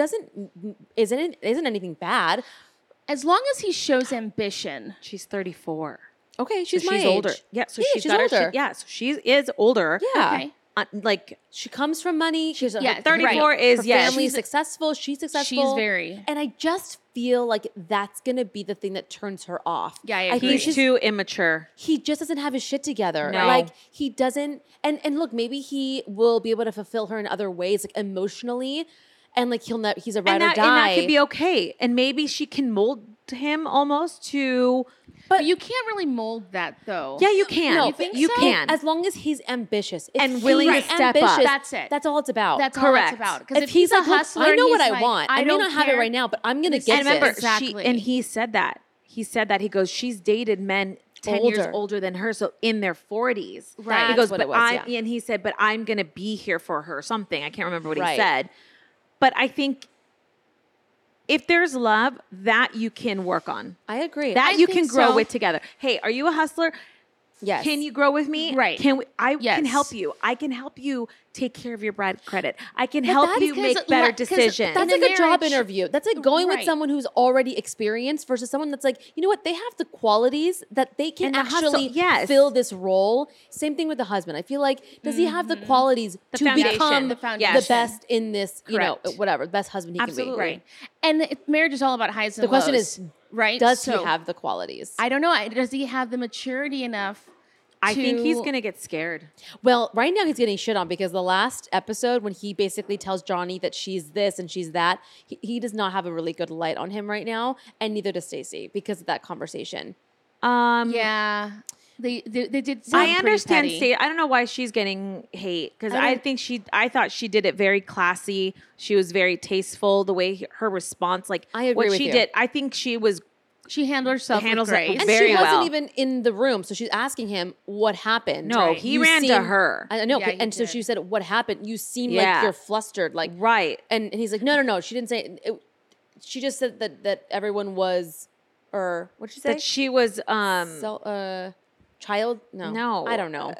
Speaker 3: isn't anything bad.
Speaker 4: as long as he shows ambition.
Speaker 2: She's 34.
Speaker 3: Okay, she's
Speaker 2: So
Speaker 3: my
Speaker 2: she's
Speaker 3: age.
Speaker 2: older. Yeah, so
Speaker 3: she's
Speaker 2: got her
Speaker 3: older.
Speaker 2: shit. Yeah, so she is older.
Speaker 3: Yeah.
Speaker 4: Okay.
Speaker 2: Like
Speaker 3: She comes from money. She's
Speaker 4: Yeah,
Speaker 2: 34
Speaker 4: right.
Speaker 2: is
Speaker 3: her
Speaker 2: yeah.
Speaker 3: family's
Speaker 2: she's-
Speaker 3: successful. She's successful.
Speaker 4: She's very.
Speaker 3: And I just feel like that's gonna be the thing that turns her off.
Speaker 4: Yeah, I
Speaker 3: think
Speaker 4: agree.
Speaker 2: He's too immature.
Speaker 3: he just doesn't have his shit together.
Speaker 2: No.
Speaker 3: Like he doesn't. And look, maybe he will be able to fulfill her in other ways, like emotionally, and like he's a ride or die.
Speaker 2: And that could be okay. And maybe she can mold him almost to.
Speaker 4: But you can't really mold that though.
Speaker 2: Yeah, you can.
Speaker 3: No,
Speaker 2: you
Speaker 3: but
Speaker 2: you
Speaker 3: so-
Speaker 2: can.
Speaker 3: as long as he's ambitious If
Speaker 2: And
Speaker 3: he's
Speaker 2: willing to
Speaker 3: ambitious,
Speaker 2: step up.
Speaker 4: That's it.
Speaker 3: That's all it's about.
Speaker 4: That's all
Speaker 2: Correct.
Speaker 4: it's about. Because
Speaker 3: if he's
Speaker 4: a
Speaker 3: like, look,
Speaker 4: hustler,
Speaker 3: I know what
Speaker 4: he's
Speaker 3: I
Speaker 4: like,
Speaker 3: want. I may
Speaker 4: don't
Speaker 3: not have it
Speaker 4: care.
Speaker 3: right now, but I'm gonna
Speaker 4: And
Speaker 3: get
Speaker 2: and remember,
Speaker 3: this.
Speaker 4: Exactly.
Speaker 2: he said that. He said that. He goes, she's dated men 10 years
Speaker 3: Older.
Speaker 2: older than her, so in their 40s.
Speaker 3: Right.
Speaker 2: He goes,
Speaker 3: That's what
Speaker 2: but
Speaker 3: it was, yeah.
Speaker 2: and he said, but I'm going to be here for her, something. I can't remember what
Speaker 3: Right.
Speaker 2: he said. But I think if there's love, that you can work on.
Speaker 3: I agree.
Speaker 2: That
Speaker 4: I
Speaker 2: you
Speaker 4: think
Speaker 2: can grow
Speaker 4: so.
Speaker 2: with together. Hey, are you a hustler?
Speaker 3: Yes.
Speaker 2: Can you grow with me?
Speaker 4: Right.
Speaker 2: I
Speaker 4: Yes.
Speaker 2: can help you. I can help you take care of your bad credit. I can
Speaker 3: But
Speaker 2: help
Speaker 3: that's
Speaker 2: you make
Speaker 4: 'cause
Speaker 2: better
Speaker 4: like- 'cause
Speaker 2: decisions.
Speaker 3: That's
Speaker 4: In
Speaker 3: like
Speaker 4: a
Speaker 3: a job
Speaker 4: marriage-
Speaker 3: interview. That's like going with
Speaker 4: Right.
Speaker 3: someone who's already experienced versus someone that's like, you know what, they have the qualities that they can
Speaker 2: And the hustle,
Speaker 3: actually
Speaker 2: yes.
Speaker 3: fill this role. Same thing with the husband. I feel like, does he have the qualities to
Speaker 2: foundation.
Speaker 3: become
Speaker 2: The
Speaker 3: the,
Speaker 4: foundation.
Speaker 3: best in this, you know,
Speaker 2: Correct.
Speaker 3: whatever, the best husband he
Speaker 2: Absolutely.
Speaker 3: can be.
Speaker 4: Right. And marriage is all about highs and
Speaker 3: The question
Speaker 4: lows,
Speaker 3: is,
Speaker 4: right?
Speaker 3: does
Speaker 4: So,
Speaker 3: he have the qualities?
Speaker 4: I don't know. Does he have the maturity enough?
Speaker 2: I think he's
Speaker 4: to-
Speaker 2: going to get scared.
Speaker 3: Well, right now he's getting shit on because the last episode when he basically tells Johnny that she's this and she's that, he does not have a really good light on him right now, and neither does Stacey because of that conversation.
Speaker 4: Yeah. They did. Sound
Speaker 2: I
Speaker 4: pretty
Speaker 2: understand.
Speaker 4: petty.
Speaker 2: I don't know why she's getting hate because
Speaker 3: I
Speaker 2: I
Speaker 3: don't-
Speaker 2: think I thought she did it very classy. She was very tasteful. The way her response, like
Speaker 3: I agree
Speaker 2: what
Speaker 3: with
Speaker 2: she
Speaker 3: you.
Speaker 2: did, I think she was.
Speaker 4: She handled herself
Speaker 2: Handles
Speaker 4: with
Speaker 2: it
Speaker 4: grace.
Speaker 3: And
Speaker 2: very
Speaker 3: she wasn't
Speaker 2: well.
Speaker 3: even in the room, so she's asking him what happened.
Speaker 2: No,
Speaker 4: Right.
Speaker 2: he
Speaker 3: You
Speaker 2: ran to
Speaker 3: seem-
Speaker 2: her.
Speaker 3: I know,
Speaker 4: Yeah, he
Speaker 3: and so
Speaker 4: did.
Speaker 3: she said, "What happened? You seem
Speaker 2: Yeah.
Speaker 3: like you're flustered." Like,
Speaker 2: Right.
Speaker 3: and he's like, "No. She didn't say. She just said that everyone was, or what did she say?
Speaker 2: That she was
Speaker 3: Child? No, I don't know.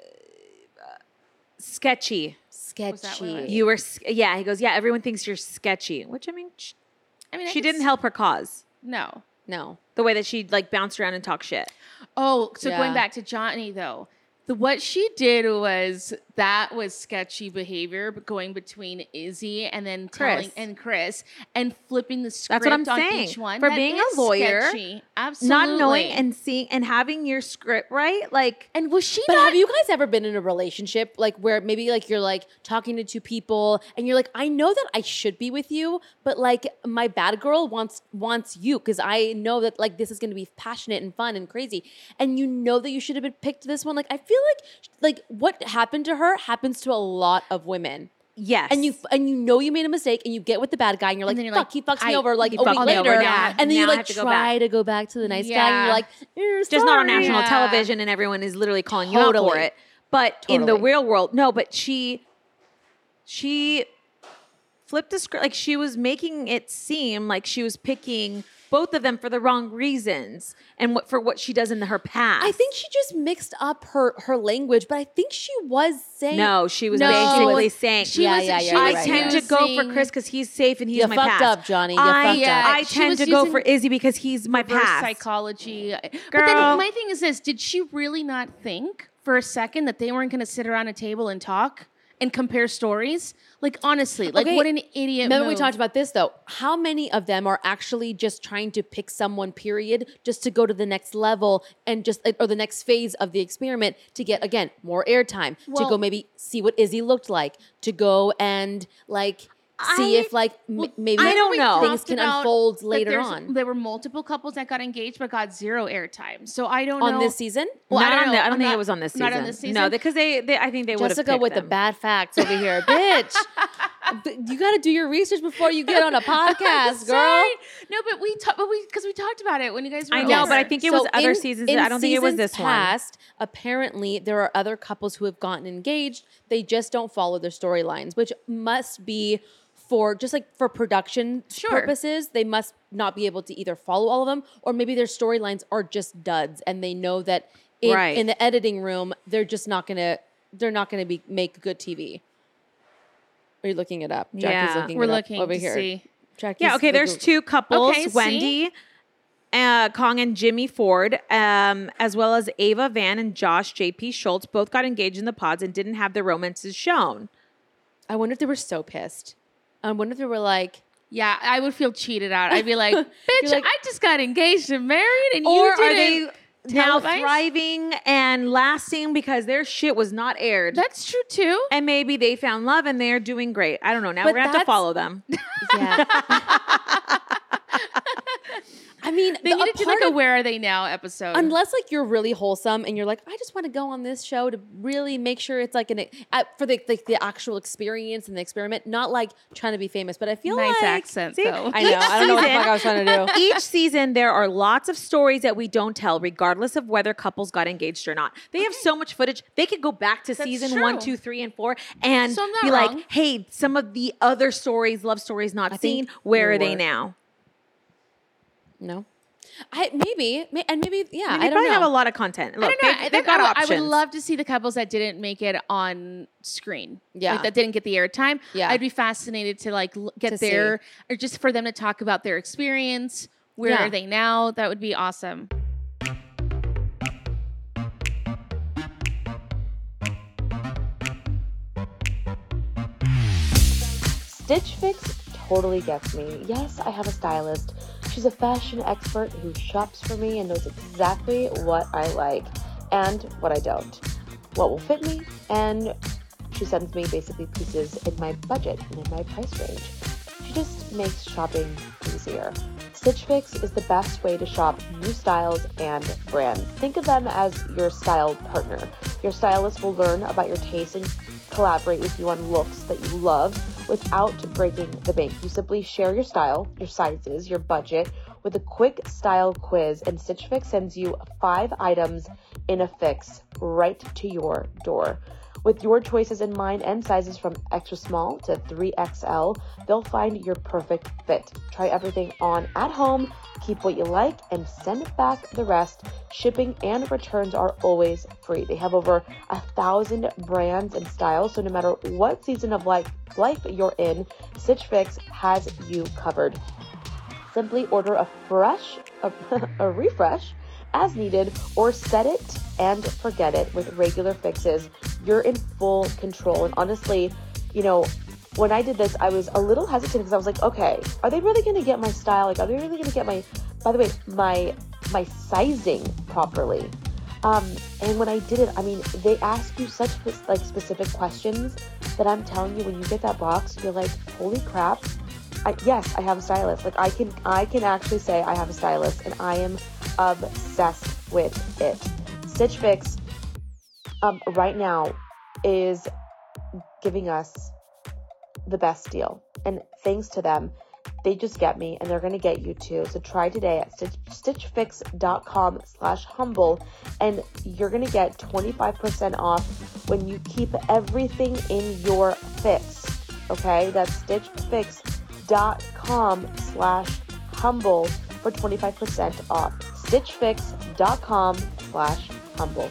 Speaker 2: sketchy.
Speaker 3: Sketchy.
Speaker 2: You were, yeah. He goes, yeah. Everyone thinks you're sketchy, which I mean,
Speaker 4: I mean, I
Speaker 2: she
Speaker 4: can
Speaker 2: didn't help her cause.
Speaker 4: No.
Speaker 3: No.
Speaker 2: The way that she like bounced around and talked shit.
Speaker 4: Oh, so
Speaker 3: Yeah.
Speaker 4: going back to Johnny though, what she did was sketchy behavior, but going between Izzy and then telling
Speaker 2: Chris.
Speaker 4: Chris and flipping the script
Speaker 2: That's what I'm
Speaker 4: on
Speaker 2: saying.
Speaker 4: each one.
Speaker 2: For
Speaker 4: That
Speaker 2: being a
Speaker 4: is
Speaker 2: lawyer,
Speaker 4: sketchy. Absolutely.
Speaker 2: Not knowing and seeing and having your script right, like
Speaker 4: and was she
Speaker 3: But
Speaker 4: not?
Speaker 3: have you guys ever been in a relationship like where maybe like you're like talking to two people and you're like, I know that I should be with you, but like my bad girl wants you because I know that like this is going to be passionate and fun and crazy, and you know that you should have been picked this one. Like I feel like what happened to her happens to a lot of women.
Speaker 2: yes,
Speaker 3: And you know you made a mistake and you get with the bad guy and you're like,
Speaker 4: then you're
Speaker 3: fuck,
Speaker 4: like,
Speaker 3: he fucks me
Speaker 4: I-
Speaker 3: over like
Speaker 2: he
Speaker 3: a week
Speaker 2: fucked me
Speaker 3: later.
Speaker 2: over, now-
Speaker 3: and then you
Speaker 2: now I
Speaker 3: like
Speaker 2: have to go
Speaker 3: try
Speaker 2: back.
Speaker 3: to go back to the nice guy and
Speaker 4: Yeah.
Speaker 3: you're like,
Speaker 2: just not on
Speaker 3: sorry.
Speaker 2: national
Speaker 4: Yeah.
Speaker 2: television and everyone is literally calling you out for
Speaker 3: Totally.
Speaker 2: it. But in the
Speaker 3: Totally.
Speaker 2: real world, no. But she flipped the script. Like she was making it seem like she was picking both of them for the wrong reasons and for what she does in her past.
Speaker 3: I think she just mixed up her language, but I think she was saying
Speaker 2: no, she was
Speaker 4: No.
Speaker 2: basically saying,
Speaker 4: She
Speaker 3: Yeah,
Speaker 4: was,
Speaker 3: yeah,
Speaker 4: she
Speaker 3: yeah,
Speaker 2: I
Speaker 3: you're
Speaker 4: was
Speaker 3: right,
Speaker 2: tend to go for
Speaker 4: using-
Speaker 2: Chris because he's safe and he's
Speaker 3: You
Speaker 2: my
Speaker 3: fucked
Speaker 2: past.
Speaker 3: up, Johnny. You
Speaker 2: I,
Speaker 3: fucked
Speaker 4: Yeah.
Speaker 3: up.
Speaker 2: I
Speaker 4: She
Speaker 2: tend
Speaker 4: was
Speaker 2: to go
Speaker 4: using
Speaker 2: for Izzy because he's my
Speaker 4: reverse
Speaker 2: past.
Speaker 4: psychology. But
Speaker 2: Girl.
Speaker 4: then my thing is this: did she really not think for a second that they weren't going to sit around a table and talk and compare stories? Like honestly, like
Speaker 3: Okay,
Speaker 4: what an idiot!
Speaker 3: Remember we
Speaker 4: move.
Speaker 3: talked about this though. How many of them are actually just trying to pick someone, period, just to go to the next level and just or the next phase of the experiment to get again more airtime, to
Speaker 4: Well-
Speaker 3: go maybe see what Izzy looked like, to go and like see if like maybe
Speaker 2: I don't know.
Speaker 3: things
Speaker 4: talked
Speaker 3: can
Speaker 4: about
Speaker 3: unfold
Speaker 4: that
Speaker 3: later on
Speaker 4: There were multiple couples that got engaged but got zero airtime. So I don't know
Speaker 3: on this season.
Speaker 4: Well,
Speaker 2: Not
Speaker 4: I don't
Speaker 2: on the,
Speaker 4: know.
Speaker 2: I don't
Speaker 4: I'm
Speaker 2: think
Speaker 4: not-
Speaker 2: it was on this season.
Speaker 4: Not on this season.
Speaker 2: No, because they I think they would have
Speaker 3: Jessica
Speaker 2: picked
Speaker 3: with the
Speaker 2: them.
Speaker 3: bad facts over here, bitch. You got to do your research before you get on a podcast, girl.
Speaker 4: Sorry. No, but we because we talked about it when you guys were
Speaker 2: I know,
Speaker 4: over.
Speaker 2: but I think it was other seasons. I don't think it was
Speaker 3: seasons
Speaker 2: this one.
Speaker 3: past, apparently, there are other couples who have gotten engaged. They just don't follow their storylines, which must be for just like for production
Speaker 4: Sure.
Speaker 3: purposes. They must not be able to either follow all of them, or maybe their storylines are just duds, and they know that
Speaker 2: Right.
Speaker 3: in the editing room, they're just not gonna make good TV. Are you looking it up? Jackie's
Speaker 2: Yeah.
Speaker 3: looking
Speaker 4: we're
Speaker 3: it up
Speaker 4: looking
Speaker 3: over
Speaker 4: to
Speaker 3: here.
Speaker 4: see.
Speaker 3: Jackie's
Speaker 2: Yeah, okay, there's
Speaker 3: looking-
Speaker 2: two couples,
Speaker 4: Okay, see?
Speaker 2: Wendy Kong and Jimmy Ford, as well as Ava Van and Josh J.P. Schultz, both got engaged in the pods and didn't have their romances shown.
Speaker 3: I wonder if they were so pissed. I wonder if they were like,
Speaker 4: Yeah, I would feel cheated out. I'd be like, bitch,
Speaker 3: You're like-
Speaker 4: I just got engaged and married, and
Speaker 2: Or
Speaker 4: you
Speaker 2: are
Speaker 4: didn't.
Speaker 2: they now
Speaker 4: televise?
Speaker 2: thriving and lasting because their shit was not aired?
Speaker 4: That's true too.
Speaker 2: And maybe they found love and they're doing great. I don't know. Now
Speaker 3: But
Speaker 2: we're going to have to
Speaker 3: that's-
Speaker 2: follow them.
Speaker 3: yeah. I mean,
Speaker 4: They need to do like a "Where Are They Now" episode.
Speaker 3: unless like you're really wholesome and you're like, I just want to go on this show to really make sure it's like for the actual experience and the experiment, not like trying to be famous. But I feel
Speaker 4: nice
Speaker 3: like
Speaker 4: accent
Speaker 2: See,
Speaker 4: though.
Speaker 3: I know. I don't know what the
Speaker 2: season-
Speaker 3: fuck I was trying to do.
Speaker 2: Each season, there are lots of stories that we don't tell, regardless of whether couples got engaged or not. They have so much footage. They could go back to season
Speaker 4: true.
Speaker 2: 1, 2, 3, and 4 and
Speaker 4: So I'm not
Speaker 2: be
Speaker 4: wrong.
Speaker 2: like, hey, some of the other stories, love stories not
Speaker 3: I
Speaker 2: seen,
Speaker 3: think
Speaker 2: where are they
Speaker 3: you're-
Speaker 2: now?
Speaker 3: No. Maybe, yeah.
Speaker 2: I mean,
Speaker 3: I
Speaker 2: they
Speaker 3: don't
Speaker 2: probably
Speaker 3: know.
Speaker 2: have a lot of content. Look,
Speaker 4: I don't know.
Speaker 2: they've got
Speaker 4: I
Speaker 2: options.
Speaker 4: would love to see the couples that didn't make it on screen.
Speaker 3: Yeah.
Speaker 4: Like, that didn't get the airtime.
Speaker 3: Yeah.
Speaker 4: I'd be fascinated to like get
Speaker 3: To
Speaker 4: their, or just for them to talk about their experience. Where
Speaker 3: Yeah.
Speaker 4: are they now? That would be awesome.
Speaker 3: Stitch Fix totally gets me. Yes, I have a stylist. She's a fashion expert who shops for me and knows exactly what I like and what I don't, what will fit me, and she sends me basically pieces in my budget and in my price range. She just makes shopping easier. Stitch Fix is the best way to shop new styles and brands. Think of them as your style partner. Your stylist will learn about your taste and collaborate with you on looks that you love without breaking the bank. You simply share your style, your sizes, your budget with a quick style quiz, and Stitch Fix sends you 5 items in a fix right to your door. With your choices in mind and sizes from extra small to 3XL, they'll find your perfect fit. Try everything on at home, keep what you like, and send back the rest. Shipping and returns are always free. They have over 1,000 brands and styles, so no matter what season of life you're in, Stitch Fix has you covered. Simply order a refresh as needed, or set it and forget it with regular fixes. You're in full control. And honestly, when I did this, I was a little hesitant because I was like, okay, are they really going to get my style? Like, are they really going to get my sizing properly? And when I did it, I mean, they ask you such specific questions that I'm telling you, when you get that box, you're like, holy crap. Yes, I have a stylist. Like, I can actually say I have a stylist, and I am obsessed with it. Stitch Fix right now is giving us the best deal, and thanks to them, they just get me, and they're going to get you too. So try today at stitchfix.com/humble, and you're going to get 25% off when you keep everything in your fix. Okay, that's stitchfix.com/humble for 25% off. stitchfix.com/humble.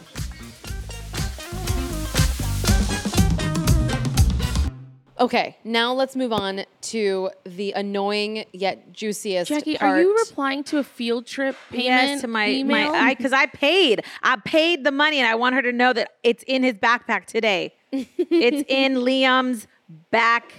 Speaker 3: Okay, now let's move on to the annoying yet juiciest
Speaker 4: Jackie,
Speaker 3: part.
Speaker 4: are you replying to a field trip payment
Speaker 2: Yes, to
Speaker 4: email?
Speaker 2: because I paid the money, and I want her to know that it's in his backpack today. It's in Liam's backpack,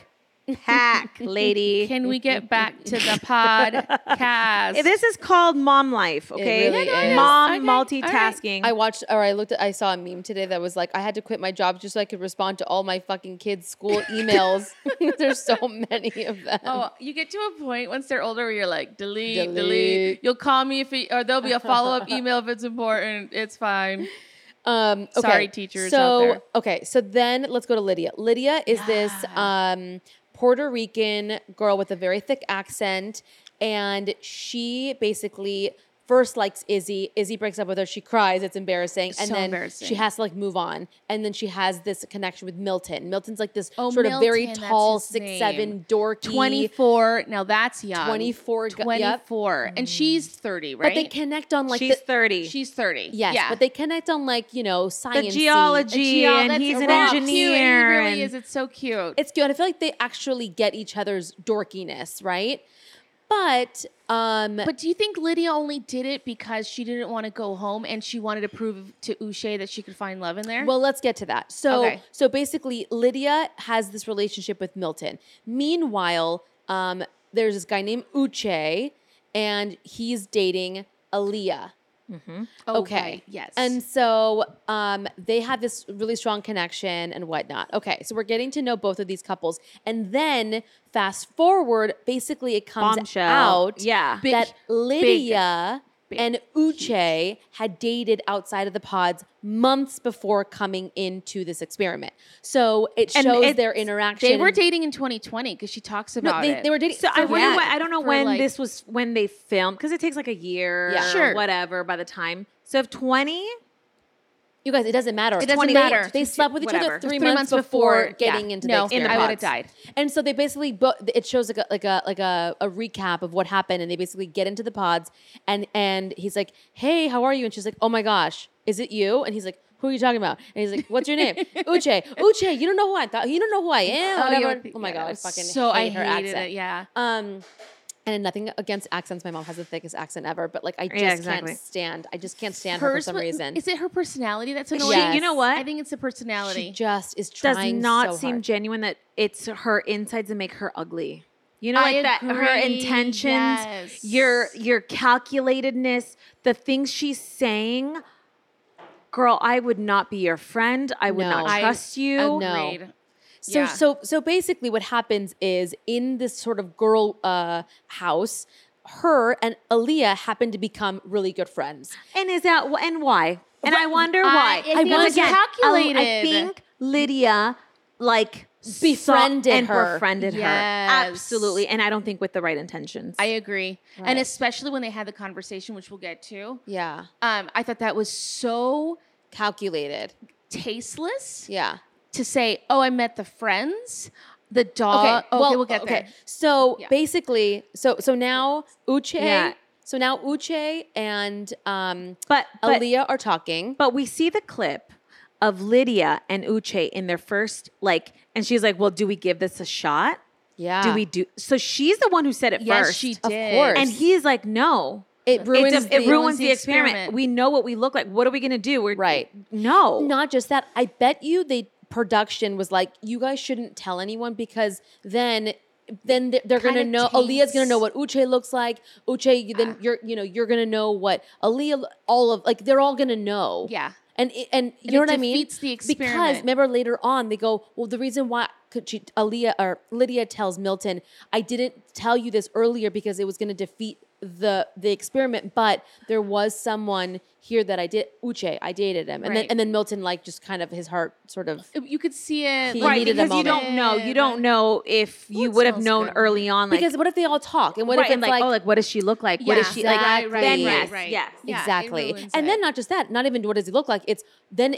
Speaker 2: lady.
Speaker 4: Can we get back to the podcast?
Speaker 2: This is called mom life, okay?
Speaker 3: really is.
Speaker 2: Mom
Speaker 4: Okay,
Speaker 2: multitasking.
Speaker 3: I saw a meme today that was like, I had to quit my job just so I could respond to all my fucking kids' school emails. There's so many of them.
Speaker 4: Oh, you get to a point once they're older where you're like, delete. You'll call me or there'll be a follow-up email if it's important. It's fine.
Speaker 3: Okay.
Speaker 4: Sorry, teachers out there.
Speaker 3: Okay, so then let's go to Lydia. Lydia is this Puerto Rican girl with a very thick accent, and she basically first likes Izzy. Izzy breaks up with her. She cries. It's embarrassing. And
Speaker 4: So
Speaker 3: then
Speaker 4: embarrassing.
Speaker 3: she has to move on. And then she has this connection with Milton. Milton's like this
Speaker 4: Oh,
Speaker 3: sort of very
Speaker 4: Milton, that's
Speaker 3: tall,
Speaker 4: his
Speaker 3: 6'7",
Speaker 4: name.
Speaker 3: dorky.
Speaker 4: 24. Now that's young.
Speaker 3: 24.
Speaker 4: 24. And she's 30, right?
Speaker 3: But they connect on
Speaker 2: She's 30.
Speaker 4: She's 30.
Speaker 3: Yes,
Speaker 4: Yeah.
Speaker 3: but they connect on science.
Speaker 2: The geology, and
Speaker 4: That's
Speaker 2: he's an
Speaker 4: so cute,
Speaker 2: engineer.
Speaker 4: and he really
Speaker 2: and-
Speaker 4: is. It's so cute.
Speaker 3: It's cute. I feel like they actually get each other's dorkiness, right? But
Speaker 4: But do you think Lydia only did it because she didn't want to go home and she wanted to prove to Uche that she could find love in there?
Speaker 3: well, let's get to that. So
Speaker 4: Okay.
Speaker 3: so basically Lydia has this relationship with Milton. Meanwhile, there's this guy named Uche, and he's dating Aaliyah. Okay.
Speaker 4: Yes.
Speaker 3: And so they have this really strong connection and whatnot. Okay. So we're getting to know both of these couples. And then fast forward, basically it comes
Speaker 2: Bombshell.
Speaker 3: out
Speaker 2: Yeah.
Speaker 3: that Lydia
Speaker 4: big,
Speaker 3: and Uche had dated outside of the pods months before coming into this experiment. So it
Speaker 2: And
Speaker 3: shows their
Speaker 2: it's-
Speaker 3: interaction.
Speaker 4: they were dating in 2020 because she talks about
Speaker 3: No,
Speaker 4: it.
Speaker 3: they were dating.
Speaker 2: So I wonder
Speaker 3: yeah.
Speaker 2: I don't know
Speaker 4: For,
Speaker 2: when
Speaker 4: like-
Speaker 2: this was, when they filmed, because it takes like a year
Speaker 3: Yeah.
Speaker 2: or
Speaker 4: Sure.
Speaker 2: whatever by the time. So if 20,
Speaker 3: You guys, it doesn't matter.
Speaker 4: It doesn't matter.
Speaker 3: They slept with each other
Speaker 2: Whatever.
Speaker 3: 3
Speaker 4: 3
Speaker 3: months
Speaker 4: months
Speaker 3: before
Speaker 4: before,
Speaker 3: getting
Speaker 4: yeah.
Speaker 3: into
Speaker 4: No,
Speaker 3: the experiment.
Speaker 4: I would have died.
Speaker 3: And so they basically, it shows like a recap of what happened, and they basically get into the pods, and he's like, "Hey, how are you?" And she's like, "Oh my gosh, is it you?" And he's like, "Who are you talking about?" And he's like, "What's your name?" Uche, you don't know who I thought. You don't know who I am. Whatever. Oh my god, I fucking hate her
Speaker 4: hated
Speaker 3: accent.
Speaker 4: it. Yeah.
Speaker 3: And nothing against accents. My mom has the thickest accent ever, but like I just
Speaker 2: exactly.
Speaker 3: can't stand. I just can't stand her for some reason.
Speaker 4: Is it her personality that's annoying?
Speaker 3: Yes.
Speaker 2: You know what?
Speaker 4: I think it's the personality.
Speaker 3: She just is
Speaker 2: Does
Speaker 3: trying
Speaker 2: not
Speaker 3: so
Speaker 2: seem
Speaker 3: hard.
Speaker 2: genuine that it's her insides that make her ugly. You know,
Speaker 4: I
Speaker 2: like that her
Speaker 4: agree,
Speaker 2: intentions,
Speaker 4: yes.
Speaker 2: your calculatedness, the things she's saying. Girl, I would not be your friend. I would
Speaker 3: No.
Speaker 2: not
Speaker 3: I
Speaker 2: trust you.
Speaker 3: No.
Speaker 4: Agreed.
Speaker 3: So
Speaker 4: Yeah.
Speaker 3: so basically what happens is in this sort of girl house, her and Aaliyah happen to become really good friends.
Speaker 2: And is that and why? And I wonder
Speaker 4: I
Speaker 2: why.
Speaker 4: think
Speaker 2: Because
Speaker 4: it's
Speaker 2: again,
Speaker 4: calculated.
Speaker 2: I think Lydia
Speaker 3: Befriended
Speaker 2: and
Speaker 3: her.
Speaker 2: befriended her.
Speaker 4: Yes.
Speaker 2: Absolutely. And I don't think with the right intentions.
Speaker 4: I agree.
Speaker 3: Right.
Speaker 4: And especially when they had the conversation, which we'll get to.
Speaker 3: Yeah.
Speaker 4: I thought that was so
Speaker 3: Calculated.
Speaker 4: tasteless
Speaker 3: Yeah.
Speaker 4: to say, "Oh, I met the friends, the dog." Okay, we'll get there.
Speaker 3: So
Speaker 4: Yeah.
Speaker 3: basically, so now Uche,
Speaker 2: Yeah.
Speaker 3: so now Uche and
Speaker 2: but
Speaker 3: Aaliyah are talking.
Speaker 2: But we see the clip of Lydia and Uche in their first, and she's like, well, do we give this a shot?
Speaker 3: Yeah.
Speaker 2: Do we do? So she's the one who said it
Speaker 4: Yes,
Speaker 2: first.
Speaker 4: she
Speaker 3: Of
Speaker 4: did.
Speaker 3: course.
Speaker 2: And he's like, no.
Speaker 3: It ruins
Speaker 2: It ruins the
Speaker 4: experiment.
Speaker 2: experiment. We know what we look like. What are we going to do? We're
Speaker 3: Right.
Speaker 2: No.
Speaker 3: Not just that, I bet you production was like, you guys shouldn't tell anyone because then they're gonna
Speaker 4: Kinda
Speaker 3: know.
Speaker 4: taints.
Speaker 3: Aaliyah's gonna know what Uche looks like. Uche, then you're gonna know what Aaliyah. They're all gonna know.
Speaker 4: Yeah.
Speaker 3: And you know
Speaker 4: it
Speaker 3: what I mean?
Speaker 4: defeats the
Speaker 3: Because
Speaker 4: experiment.
Speaker 3: remember later on they go, well, the reason why Lydia tells Milton, I didn't tell you this earlier because it was going to defeat the experiment, but there was someone here that I dated him, and
Speaker 4: Right.
Speaker 3: then Milton just kind of his heart sort of.
Speaker 4: You could see it.
Speaker 3: He
Speaker 2: Right,
Speaker 3: needed a
Speaker 2: because you
Speaker 3: moment.
Speaker 2: don't know. You don't know if you
Speaker 4: it
Speaker 2: would have
Speaker 4: smells
Speaker 2: known
Speaker 4: good.
Speaker 2: early on.
Speaker 3: Because what if they all talk and what
Speaker 2: right,
Speaker 3: if it's
Speaker 2: and what does she look like? What is
Speaker 4: Yeah,
Speaker 2: she like?
Speaker 3: exactly.
Speaker 2: Then
Speaker 3: Right,
Speaker 2: yes,
Speaker 4: right.
Speaker 2: yes.
Speaker 4: Yeah, it
Speaker 3: Exactly.
Speaker 4: ruins
Speaker 3: And
Speaker 4: it.
Speaker 3: then not just that, not even what does he look like, it's then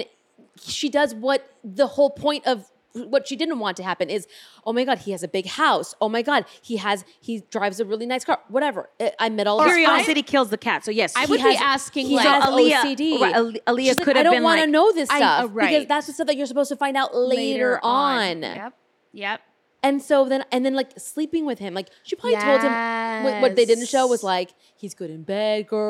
Speaker 3: she does what the whole point of what she didn't want to happen is, oh my God, he has a big house. Oh my God, he drives a really nice car. Whatever. I met all of
Speaker 2: Curiosity kills the cat. So yes,
Speaker 4: I
Speaker 2: he
Speaker 4: would
Speaker 2: has-
Speaker 4: be asking,
Speaker 3: he
Speaker 4: like,
Speaker 3: has
Speaker 2: Aaliyah-
Speaker 3: OCD.
Speaker 2: right, Aaliyah
Speaker 3: She's like,
Speaker 2: could have
Speaker 3: I don't
Speaker 2: been
Speaker 3: want to
Speaker 2: like-
Speaker 3: know this stuff because
Speaker 4: right.
Speaker 3: that's the stuff that you're supposed to find out later on.
Speaker 4: Yep.
Speaker 3: And so then sleeping with him, she probably told him what they didn't show was he's good in bed, girl.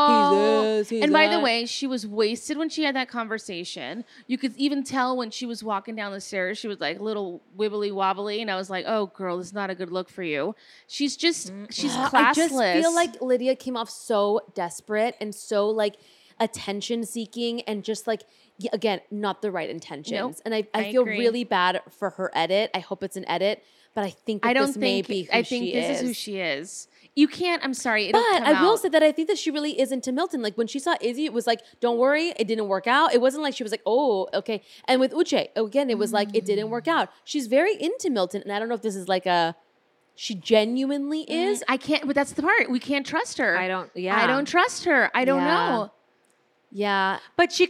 Speaker 4: Oh,
Speaker 3: He's this, he's
Speaker 4: and by the
Speaker 3: that.
Speaker 4: way, she was wasted when she had that conversation. You could even tell when she was walking down the stairs, she was a little wibbly wobbly, and I was like, "Oh, girl, this is not a good look for you." She's classless.
Speaker 3: I just feel like Lydia came off so desperate and so attention seeking and just again, not the right intentions.
Speaker 4: Nope,
Speaker 3: And I
Speaker 4: I
Speaker 3: feel
Speaker 4: agree.
Speaker 3: really bad for her edit. I hope it's an edit, but I think that
Speaker 4: I don't
Speaker 3: this may
Speaker 4: think.
Speaker 3: be who
Speaker 4: I think
Speaker 3: she
Speaker 4: this is who she is. You can't. I'm sorry. It'll
Speaker 3: But
Speaker 4: come
Speaker 3: I will
Speaker 4: out.
Speaker 3: say that I think that she really is into Milton. When she saw Izzy, it was don't worry, it didn't work out. It wasn't like she was oh, okay. And with Uche, again, it was it didn't work out. She's very into Milton, and I don't know if this is she genuinely is.
Speaker 4: I can't. But that's the part. We can't trust her.
Speaker 2: I don't- yeah.
Speaker 4: I don't trust her. I don't
Speaker 3: Yeah.
Speaker 4: know.
Speaker 3: Yeah.
Speaker 2: But she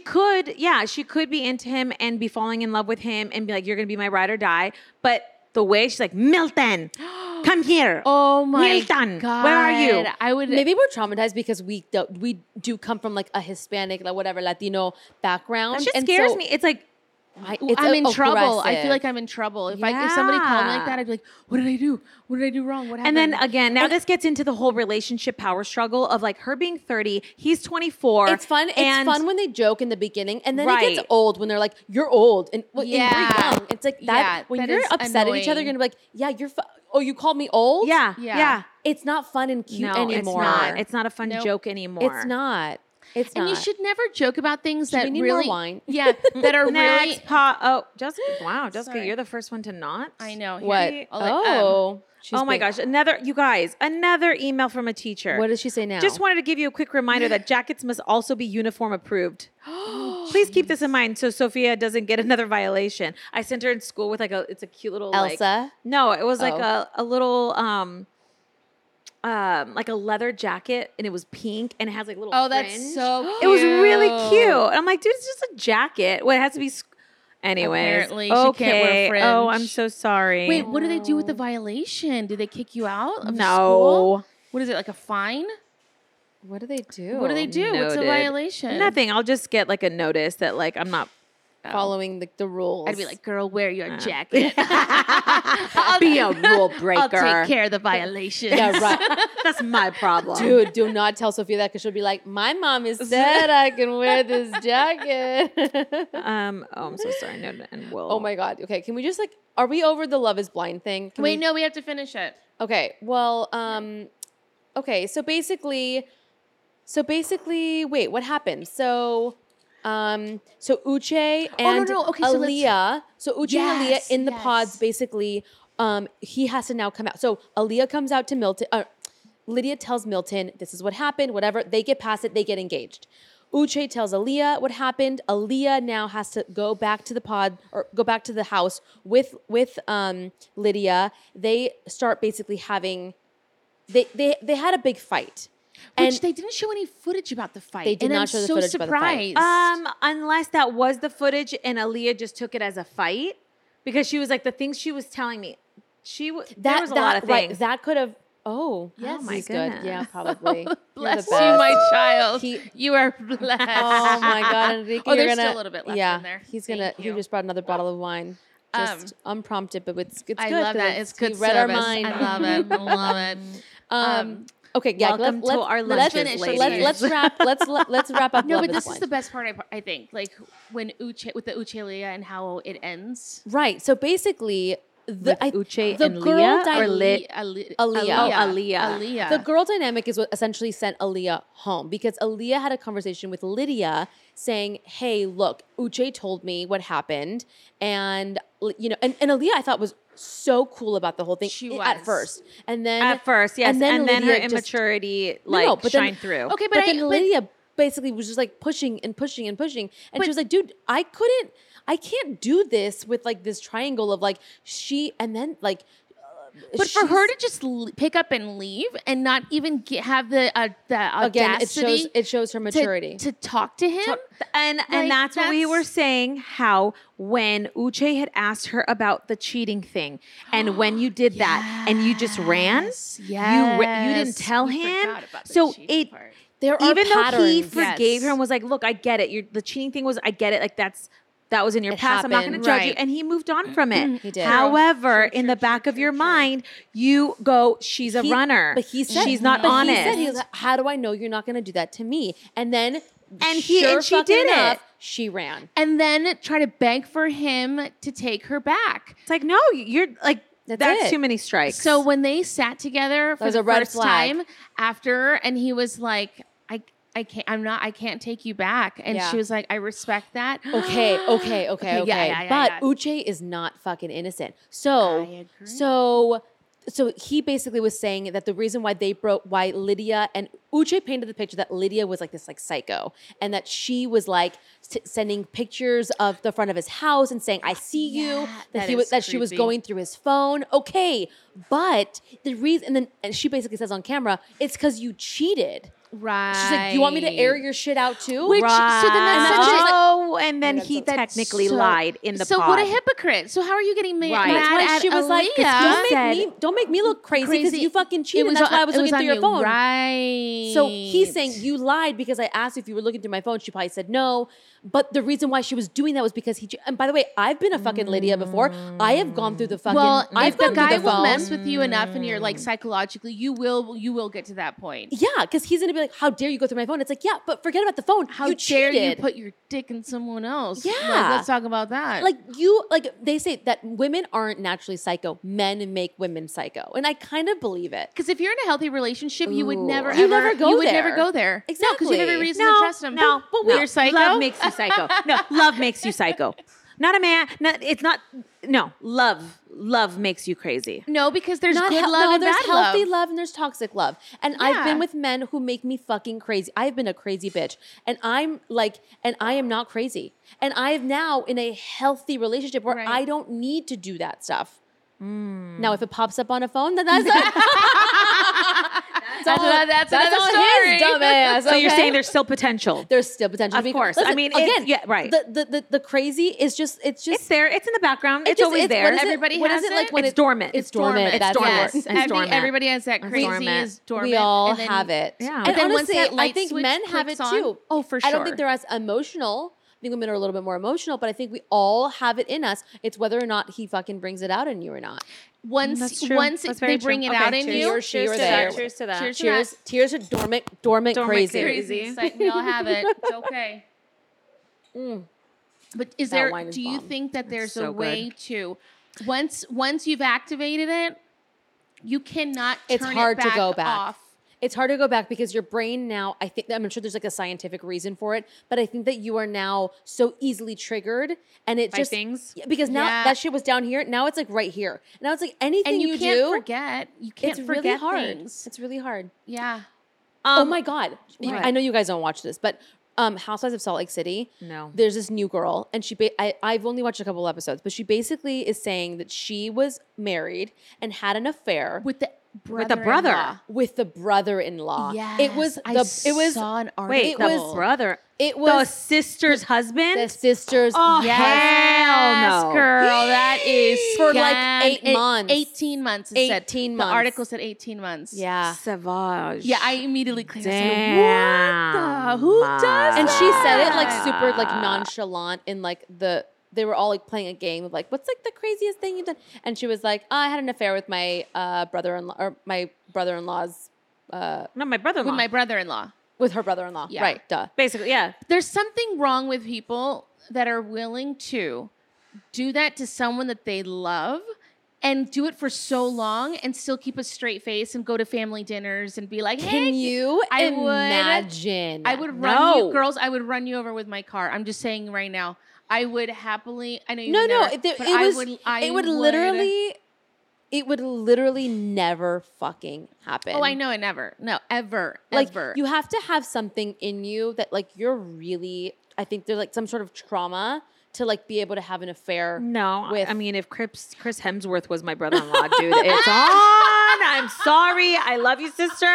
Speaker 2: could be into him and be falling in love with him and be like, you're going to be my ride or die. But the way she's like, Milton, come here.
Speaker 4: Oh my
Speaker 2: Milton,
Speaker 4: God.
Speaker 2: where are you?
Speaker 4: I would.
Speaker 3: Maybe we're traumatized because we do come from a Hispanic, whatever, Latino background.
Speaker 2: That shit
Speaker 3: and
Speaker 2: scares
Speaker 3: so
Speaker 2: me. It's like,
Speaker 4: I'm in trouble. I
Speaker 3: aggressive.
Speaker 4: feel like I'm in trouble. If somebody called me like that, I'd be like, "What did I do? What did I do wrong? What
Speaker 2: and
Speaker 4: happened?"
Speaker 2: then again, now this gets into the whole relationship power struggle of her being 30, he's 24.
Speaker 3: It's fun. It's fun when they joke in the beginning, and then it
Speaker 2: Right.
Speaker 3: gets old when they're like, "You're old," and and you're
Speaker 4: Yeah.
Speaker 3: young. It's that
Speaker 4: Yeah,
Speaker 3: when
Speaker 4: that
Speaker 3: you're
Speaker 4: is
Speaker 3: upset at each other,
Speaker 4: annoying.
Speaker 3: you're gonna be like, "Yeah, you're." Oh, you called me old?
Speaker 2: Yeah.
Speaker 4: Yeah.
Speaker 3: It's not fun and cute
Speaker 2: No,
Speaker 3: anymore.
Speaker 2: it's not. It's not a fun
Speaker 4: Nope.
Speaker 2: joke anymore.
Speaker 3: It's not. It's
Speaker 4: and
Speaker 3: not.
Speaker 4: you should never joke about things
Speaker 3: Should
Speaker 4: that
Speaker 3: we need
Speaker 4: really,
Speaker 3: more wine?
Speaker 4: yeah, that are really.
Speaker 2: Next, Jessica. Wow, Jessica,
Speaker 4: Sorry.
Speaker 2: you're the first one to not.
Speaker 4: I know.
Speaker 3: What?
Speaker 4: Here,
Speaker 2: Oh my gosh, another email from a teacher.
Speaker 3: What does she say now?
Speaker 2: Just wanted to give you a quick reminder that jackets must also be uniform approved. Please keep this in mind so Sophia doesn't get another violation. I sent her in school with it's a cute little
Speaker 3: Elsa?
Speaker 2: no, it was
Speaker 3: Oh.
Speaker 2: a little like a leather jacket, and it was pink, and it has like little.
Speaker 4: Oh, that's
Speaker 2: fringe.
Speaker 4: so cute.
Speaker 2: It was really cute. And I'm like, dude, it's just a jacket. Well, it has to be. Anyways,
Speaker 4: Apparently, she
Speaker 2: okay.
Speaker 4: can't wear fringe.
Speaker 2: Oh, I'm so sorry.
Speaker 4: Wait, what do they do with the violation? Do they kick you out of
Speaker 2: No.
Speaker 4: school? What is it, like a fine?
Speaker 3: What do they do?
Speaker 4: What do they do? What's the
Speaker 2: Noted.
Speaker 4: violation?
Speaker 2: Nothing. I'll just get like a notice that like I'm not.
Speaker 3: Following the rules.
Speaker 4: I'd be like, girl, wear your jacket.
Speaker 2: Be a rule
Speaker 4: I'll
Speaker 2: breaker.
Speaker 4: take care of the violations.
Speaker 3: yeah, right.
Speaker 2: That's my problem.
Speaker 3: Dude, do not tell Sophia that because she'll be like, my mom has said I can wear this jacket.
Speaker 2: Oh, I'm so sorry. No, and will.
Speaker 3: Oh my God. Okay. Can we just like, are we over the Love is Blind thing? Can
Speaker 4: Wait,
Speaker 3: we-
Speaker 4: no, we have to finish it.
Speaker 3: Okay. Well, okay. So basically, wait, what happened? So Uche and
Speaker 4: no. Okay, so let's-
Speaker 3: Aaliyah. So Uche and Aaliyah
Speaker 4: Yes,
Speaker 3: in the
Speaker 4: yes.
Speaker 3: pods, basically, he has to now come out. So Aaliyah comes out to Milton. Lydia tells Milton, this is what happened, whatever. They get past it, they get engaged. Uche tells Aaliyah what happened. Aaliyah now has to go back to the pod or go back to the house with Lydia. They start basically having they had a big fight.
Speaker 4: Which they didn't show any footage about the fight.
Speaker 3: They did
Speaker 4: and
Speaker 3: not
Speaker 4: I'm
Speaker 3: show the
Speaker 4: so
Speaker 3: footage about the fight.
Speaker 4: surprised.
Speaker 2: Unless that was the footage and Aaliyah just took it as a fight because she was like the things she was telling me. There was a lot of things.
Speaker 3: Right, that could have. Oh,
Speaker 2: Yes.
Speaker 3: he's
Speaker 2: my
Speaker 3: good.
Speaker 2: goodness.
Speaker 3: Yeah, probably.
Speaker 4: Bless
Speaker 3: You're
Speaker 4: you,
Speaker 3: the best.
Speaker 4: my child.
Speaker 3: He-
Speaker 4: You are blessed.
Speaker 3: Oh my God, Enrique!
Speaker 4: Oh,
Speaker 3: you're
Speaker 4: there's
Speaker 3: gonna,
Speaker 4: still a little bit left
Speaker 3: yeah,
Speaker 4: in there.
Speaker 3: he's gonna.
Speaker 4: Thank
Speaker 3: He
Speaker 4: you.
Speaker 3: just brought another bottle of wine, just unprompted, but it's good.
Speaker 4: I love that. It's good
Speaker 3: He read our
Speaker 4: service.
Speaker 3: mind.
Speaker 4: I love it. I love it.
Speaker 3: Okay, yeah.
Speaker 2: Welcome to our
Speaker 3: let's
Speaker 2: lunches,
Speaker 3: finish.
Speaker 2: ladies.
Speaker 3: Let's wrap up.
Speaker 4: No,
Speaker 3: Love
Speaker 4: but
Speaker 3: is
Speaker 4: this is
Speaker 3: Blind.
Speaker 4: the best part. I think, like when Uche with the Uche Leah and how it ends.
Speaker 3: Right. So basically,
Speaker 2: Uche
Speaker 3: the
Speaker 2: and
Speaker 3: girl
Speaker 2: Leah
Speaker 3: dy-
Speaker 2: or Lit?
Speaker 3: Aaliyah.
Speaker 2: Oh, Aaliyah.
Speaker 4: Aaliyah.
Speaker 3: The girl dynamic is what essentially sent Aaliyah home because Aaliyah had a conversation with Lydia saying, hey, look, Uche told me what happened. And, you know, and Aaliyah I thought was so cool about the whole thing
Speaker 4: She
Speaker 3: at
Speaker 4: was.
Speaker 3: first. And then
Speaker 2: At first, yes, and then her
Speaker 3: Lydia just-
Speaker 2: immaturity
Speaker 3: No, but then-
Speaker 2: shined through.
Speaker 4: Okay,
Speaker 3: But then Lydia basically was just like pushing and pushing and pushing. And she was like, dude, I can't do this with like this triangle of like she and then like
Speaker 4: But for her to just pick up and leave and not even have the
Speaker 3: again,
Speaker 4: audacity
Speaker 3: it shows her maturity.
Speaker 4: to talk to him.
Speaker 2: And
Speaker 4: Like,
Speaker 2: that's what we were
Speaker 4: that's-
Speaker 2: saying, how when Uche had asked her about the cheating thing, and when you did that and you just ran, you didn't tell
Speaker 4: We
Speaker 2: him.
Speaker 4: forgot about the
Speaker 2: So
Speaker 4: cheating
Speaker 2: it
Speaker 4: part.
Speaker 3: There are
Speaker 2: even though he
Speaker 3: patterns.
Speaker 2: forgave her
Speaker 4: Yes.
Speaker 2: and was like, look, I get it. The cheating thing was, I get it. Like that was in your
Speaker 3: It
Speaker 2: past. I'm not going to
Speaker 3: happened.
Speaker 2: judge you.
Speaker 4: Right.
Speaker 2: And he moved on from it.
Speaker 3: He did.
Speaker 2: However, in the back of your mind, you go, she's a
Speaker 3: He-
Speaker 2: runner.
Speaker 3: But he said
Speaker 2: she's not
Speaker 3: but
Speaker 2: honest.
Speaker 3: He said, he was like, how do I know you're not going to do that to me? And then
Speaker 2: she
Speaker 3: fucking
Speaker 2: did it.
Speaker 3: enough, she ran.
Speaker 4: And then try to beg for him to take her back.
Speaker 2: It's like, no, you're like, that's
Speaker 3: it.
Speaker 2: too many strikes.
Speaker 4: So when they sat together for
Speaker 3: was
Speaker 4: the
Speaker 3: a red
Speaker 4: first
Speaker 3: flag.
Speaker 4: time after, and he was like, I can't take you back. And
Speaker 3: Yeah.
Speaker 4: she was like, I respect that.
Speaker 3: Okay.
Speaker 4: yeah,
Speaker 3: But
Speaker 4: yeah.
Speaker 3: Uche is not fucking innocent. So,
Speaker 4: I agree.
Speaker 3: so he basically was saying that the reason why Lydia and Uche painted the picture that Lydia was like this like psycho and that she was like sending pictures of the front of his house and saying, I see you,
Speaker 4: that
Speaker 3: that
Speaker 4: is
Speaker 3: she was
Speaker 4: creepy.
Speaker 3: going through his phone. Okay. But the reason, and she basically says on camera, it's because you cheated.
Speaker 4: Right.
Speaker 3: She's like, you want me to air your shit out too?
Speaker 4: Which- so then that's such a-
Speaker 2: Oh, and then
Speaker 3: that's
Speaker 2: he
Speaker 3: so-
Speaker 2: technically
Speaker 4: so-
Speaker 2: lied in the
Speaker 4: So
Speaker 2: pod.
Speaker 4: what a hypocrite. So how are you getting
Speaker 2: Right.
Speaker 4: mad
Speaker 3: That's why
Speaker 4: at
Speaker 3: she was like,
Speaker 4: Aaliyah?
Speaker 3: don't make me look crazy because
Speaker 4: Crazy.
Speaker 3: you fucking
Speaker 4: It
Speaker 3: cheated.
Speaker 4: was
Speaker 3: And that's why I was
Speaker 4: it
Speaker 3: looking
Speaker 4: on
Speaker 3: through your
Speaker 4: you.
Speaker 3: phone.
Speaker 4: Right.
Speaker 3: So he's saying you lied because I asked if you were looking through my phone. She probably said no. But the reason why she was doing that was because and by the way, I've been a fucking Lydia before. I have gone through the fucking.
Speaker 4: Well,
Speaker 3: I've
Speaker 4: if the
Speaker 3: gone through
Speaker 4: guy
Speaker 3: the
Speaker 4: will
Speaker 3: phone.
Speaker 4: mess with you enough and you're like psychologically, you will get to that point.
Speaker 3: Yeah, because he's gonna be like, "How dare you go through my phone?" It's like, yeah, but forget about the phone.
Speaker 4: How
Speaker 3: you
Speaker 4: dare
Speaker 3: cheated.
Speaker 4: you put your dick in someone else?
Speaker 3: Yeah.
Speaker 4: Like, let's talk about that.
Speaker 3: like they say that women aren't naturally psycho. Men make women psycho, and I kind of believe it.
Speaker 4: because if you're in a healthy relationship, you would
Speaker 2: Ooh.
Speaker 4: never
Speaker 3: You
Speaker 4: ever
Speaker 3: never go
Speaker 4: you would
Speaker 3: there.
Speaker 4: never go there. No, because you have
Speaker 3: Exactly.
Speaker 4: every reason to trust him.
Speaker 2: No,
Speaker 4: but
Speaker 2: no.
Speaker 4: you're psycho.
Speaker 2: Love makes you psycho. No, love makes you psycho. Not a man. No, it's not. No, love makes you crazy.
Speaker 4: No, because there's
Speaker 3: Not
Speaker 4: good
Speaker 3: hel-
Speaker 4: love
Speaker 3: no,
Speaker 4: and
Speaker 3: there's
Speaker 4: bad
Speaker 3: healthy
Speaker 4: love.
Speaker 3: love and there's toxic love. And I've
Speaker 4: Yeah.
Speaker 3: been with men who make me fucking crazy. I've been a crazy bitch. And I'm like, and I am not crazy. And I am now in a healthy relationship where
Speaker 4: Right.
Speaker 3: I don't need to do that stuff. Now, if it pops up on a phone, then that's
Speaker 4: That's another
Speaker 3: on
Speaker 4: story.
Speaker 3: his dumbass.
Speaker 2: So you're
Speaker 3: okay?
Speaker 2: saying there's still potential.
Speaker 3: There's still potential.
Speaker 2: Of course.
Speaker 3: Listen,
Speaker 2: I mean,
Speaker 3: again,
Speaker 2: yeah, right.
Speaker 3: The crazy is just
Speaker 2: It's there. It's in the background. It's always there.
Speaker 3: What is
Speaker 4: Everybody
Speaker 3: what
Speaker 4: has
Speaker 3: is it like
Speaker 4: it?
Speaker 3: when
Speaker 2: It's dormant.
Speaker 3: It's dormant.
Speaker 2: It's
Speaker 3: That's
Speaker 2: dormant.
Speaker 3: the
Speaker 2: Yes.
Speaker 3: word.
Speaker 2: It's
Speaker 4: I think
Speaker 2: dormant.
Speaker 4: everybody has that crazy
Speaker 2: dormant.
Speaker 4: is dormant.
Speaker 3: We all
Speaker 4: and then-
Speaker 3: have it.
Speaker 2: Yeah.
Speaker 3: And
Speaker 4: And then once
Speaker 3: honestly,
Speaker 4: that
Speaker 3: I
Speaker 4: light
Speaker 3: think
Speaker 4: switch
Speaker 3: men have it
Speaker 4: clicks on-
Speaker 3: too.
Speaker 4: Oh, for
Speaker 3: I don't think
Speaker 4: sure.
Speaker 3: they're as emotional. I think women are a little bit more emotional, but I think we all have it in us. It's whether or not he fucking brings it out in you or not.
Speaker 4: Once
Speaker 2: That's true.
Speaker 4: once
Speaker 2: That's
Speaker 4: they
Speaker 2: very
Speaker 4: bring
Speaker 2: true.
Speaker 4: it
Speaker 2: Okay,
Speaker 4: out in
Speaker 2: cheers.
Speaker 4: you,
Speaker 3: He or she
Speaker 2: Cheers
Speaker 3: or
Speaker 2: to
Speaker 3: they.
Speaker 2: that. Cheers to that.
Speaker 4: Cheers to
Speaker 3: Tears,
Speaker 4: that.
Speaker 3: tears are dormant
Speaker 2: Dormant
Speaker 3: crazy.
Speaker 2: crazy.
Speaker 4: It's like we all have it. It's okay. But is
Speaker 3: That
Speaker 4: there?
Speaker 3: wine is
Speaker 4: Do you
Speaker 3: bomb.
Speaker 4: think that there's
Speaker 2: so
Speaker 4: a way to once you've activated it, you cannot
Speaker 3: It's
Speaker 4: turn
Speaker 3: hard
Speaker 4: it
Speaker 3: to
Speaker 4: back
Speaker 3: go back.
Speaker 4: off?
Speaker 3: It's hard to go back because your brain now, I'm sure there's like a scientific reason for it, but I think that you are now so easily triggered and it
Speaker 2: By
Speaker 3: just
Speaker 2: things?
Speaker 3: Yeah, because now
Speaker 4: Yeah.
Speaker 3: that shit was down here, now it's like right here. Now it's like anything
Speaker 4: And you can't
Speaker 3: do,
Speaker 4: forget. You can't
Speaker 3: it's really
Speaker 4: forget
Speaker 3: hard.
Speaker 4: things.
Speaker 3: It's really hard.
Speaker 4: Yeah.
Speaker 3: Oh my God.
Speaker 2: what?
Speaker 3: I know you guys don't watch this, but Housewives of Salt Lake City.
Speaker 2: No.
Speaker 3: There's this new girl, and I've only watched a couple episodes, but she basically is saying that she was married and had an affair
Speaker 4: With the
Speaker 2: With a brother.
Speaker 4: brother-in-law.
Speaker 3: with the brother-in-law.
Speaker 4: Yes,
Speaker 3: It was
Speaker 4: I saw an article.
Speaker 2: Wait,
Speaker 3: It
Speaker 2: the
Speaker 3: was-
Speaker 2: brother.
Speaker 3: It
Speaker 2: The
Speaker 3: was
Speaker 2: sister's husband?
Speaker 3: the sister's
Speaker 2: Oh,
Speaker 3: husband.
Speaker 2: hell no.
Speaker 4: girl, that is
Speaker 3: For like
Speaker 4: scam-
Speaker 3: 8 months.
Speaker 4: 18 months. It said.
Speaker 3: 18
Speaker 4: The
Speaker 3: months.
Speaker 4: article said 18 months.
Speaker 3: Yeah.
Speaker 2: Savage.
Speaker 4: Yeah, I immediately clicked. I said,
Speaker 2: Damn.
Speaker 4: what the? Who does
Speaker 3: And she said it like
Speaker 4: that?
Speaker 3: super like nonchalant in like they were all like playing a game of like, what's like the craziest thing you've done? And she was like, I had an affair with my brother-in-law or my brother-in-law's
Speaker 2: No, my brother-in-law.
Speaker 4: with my brother-in-law.
Speaker 3: with her brother-in-law.
Speaker 4: Yeah.
Speaker 3: Right, duh.
Speaker 2: Basically, yeah.
Speaker 4: There's something wrong with people that are willing to do that to someone that they love and do it for so long and still keep a straight face and go to family dinners and be like, hey,
Speaker 3: Can you
Speaker 4: I would-
Speaker 3: imagine?
Speaker 4: I would run
Speaker 2: No.
Speaker 4: you, girls. I would run you over with my car. I'm just saying right now. I would happily. I know you.
Speaker 3: No,
Speaker 4: would
Speaker 3: no.
Speaker 4: never,
Speaker 3: It
Speaker 4: but
Speaker 3: was.
Speaker 4: I would.
Speaker 3: It would literally. It would literally never fucking happen.
Speaker 4: Oh, I know it never. No, ever.
Speaker 3: Like
Speaker 4: ever.
Speaker 3: you have to have something in you that like you're really. I think there's like some sort of trauma to like be able to have an affair.
Speaker 2: No,
Speaker 3: With-
Speaker 2: I mean, if Chris Hemsworth was my brother-in-law, dude, it's on. I'm sorry. I love you, sister.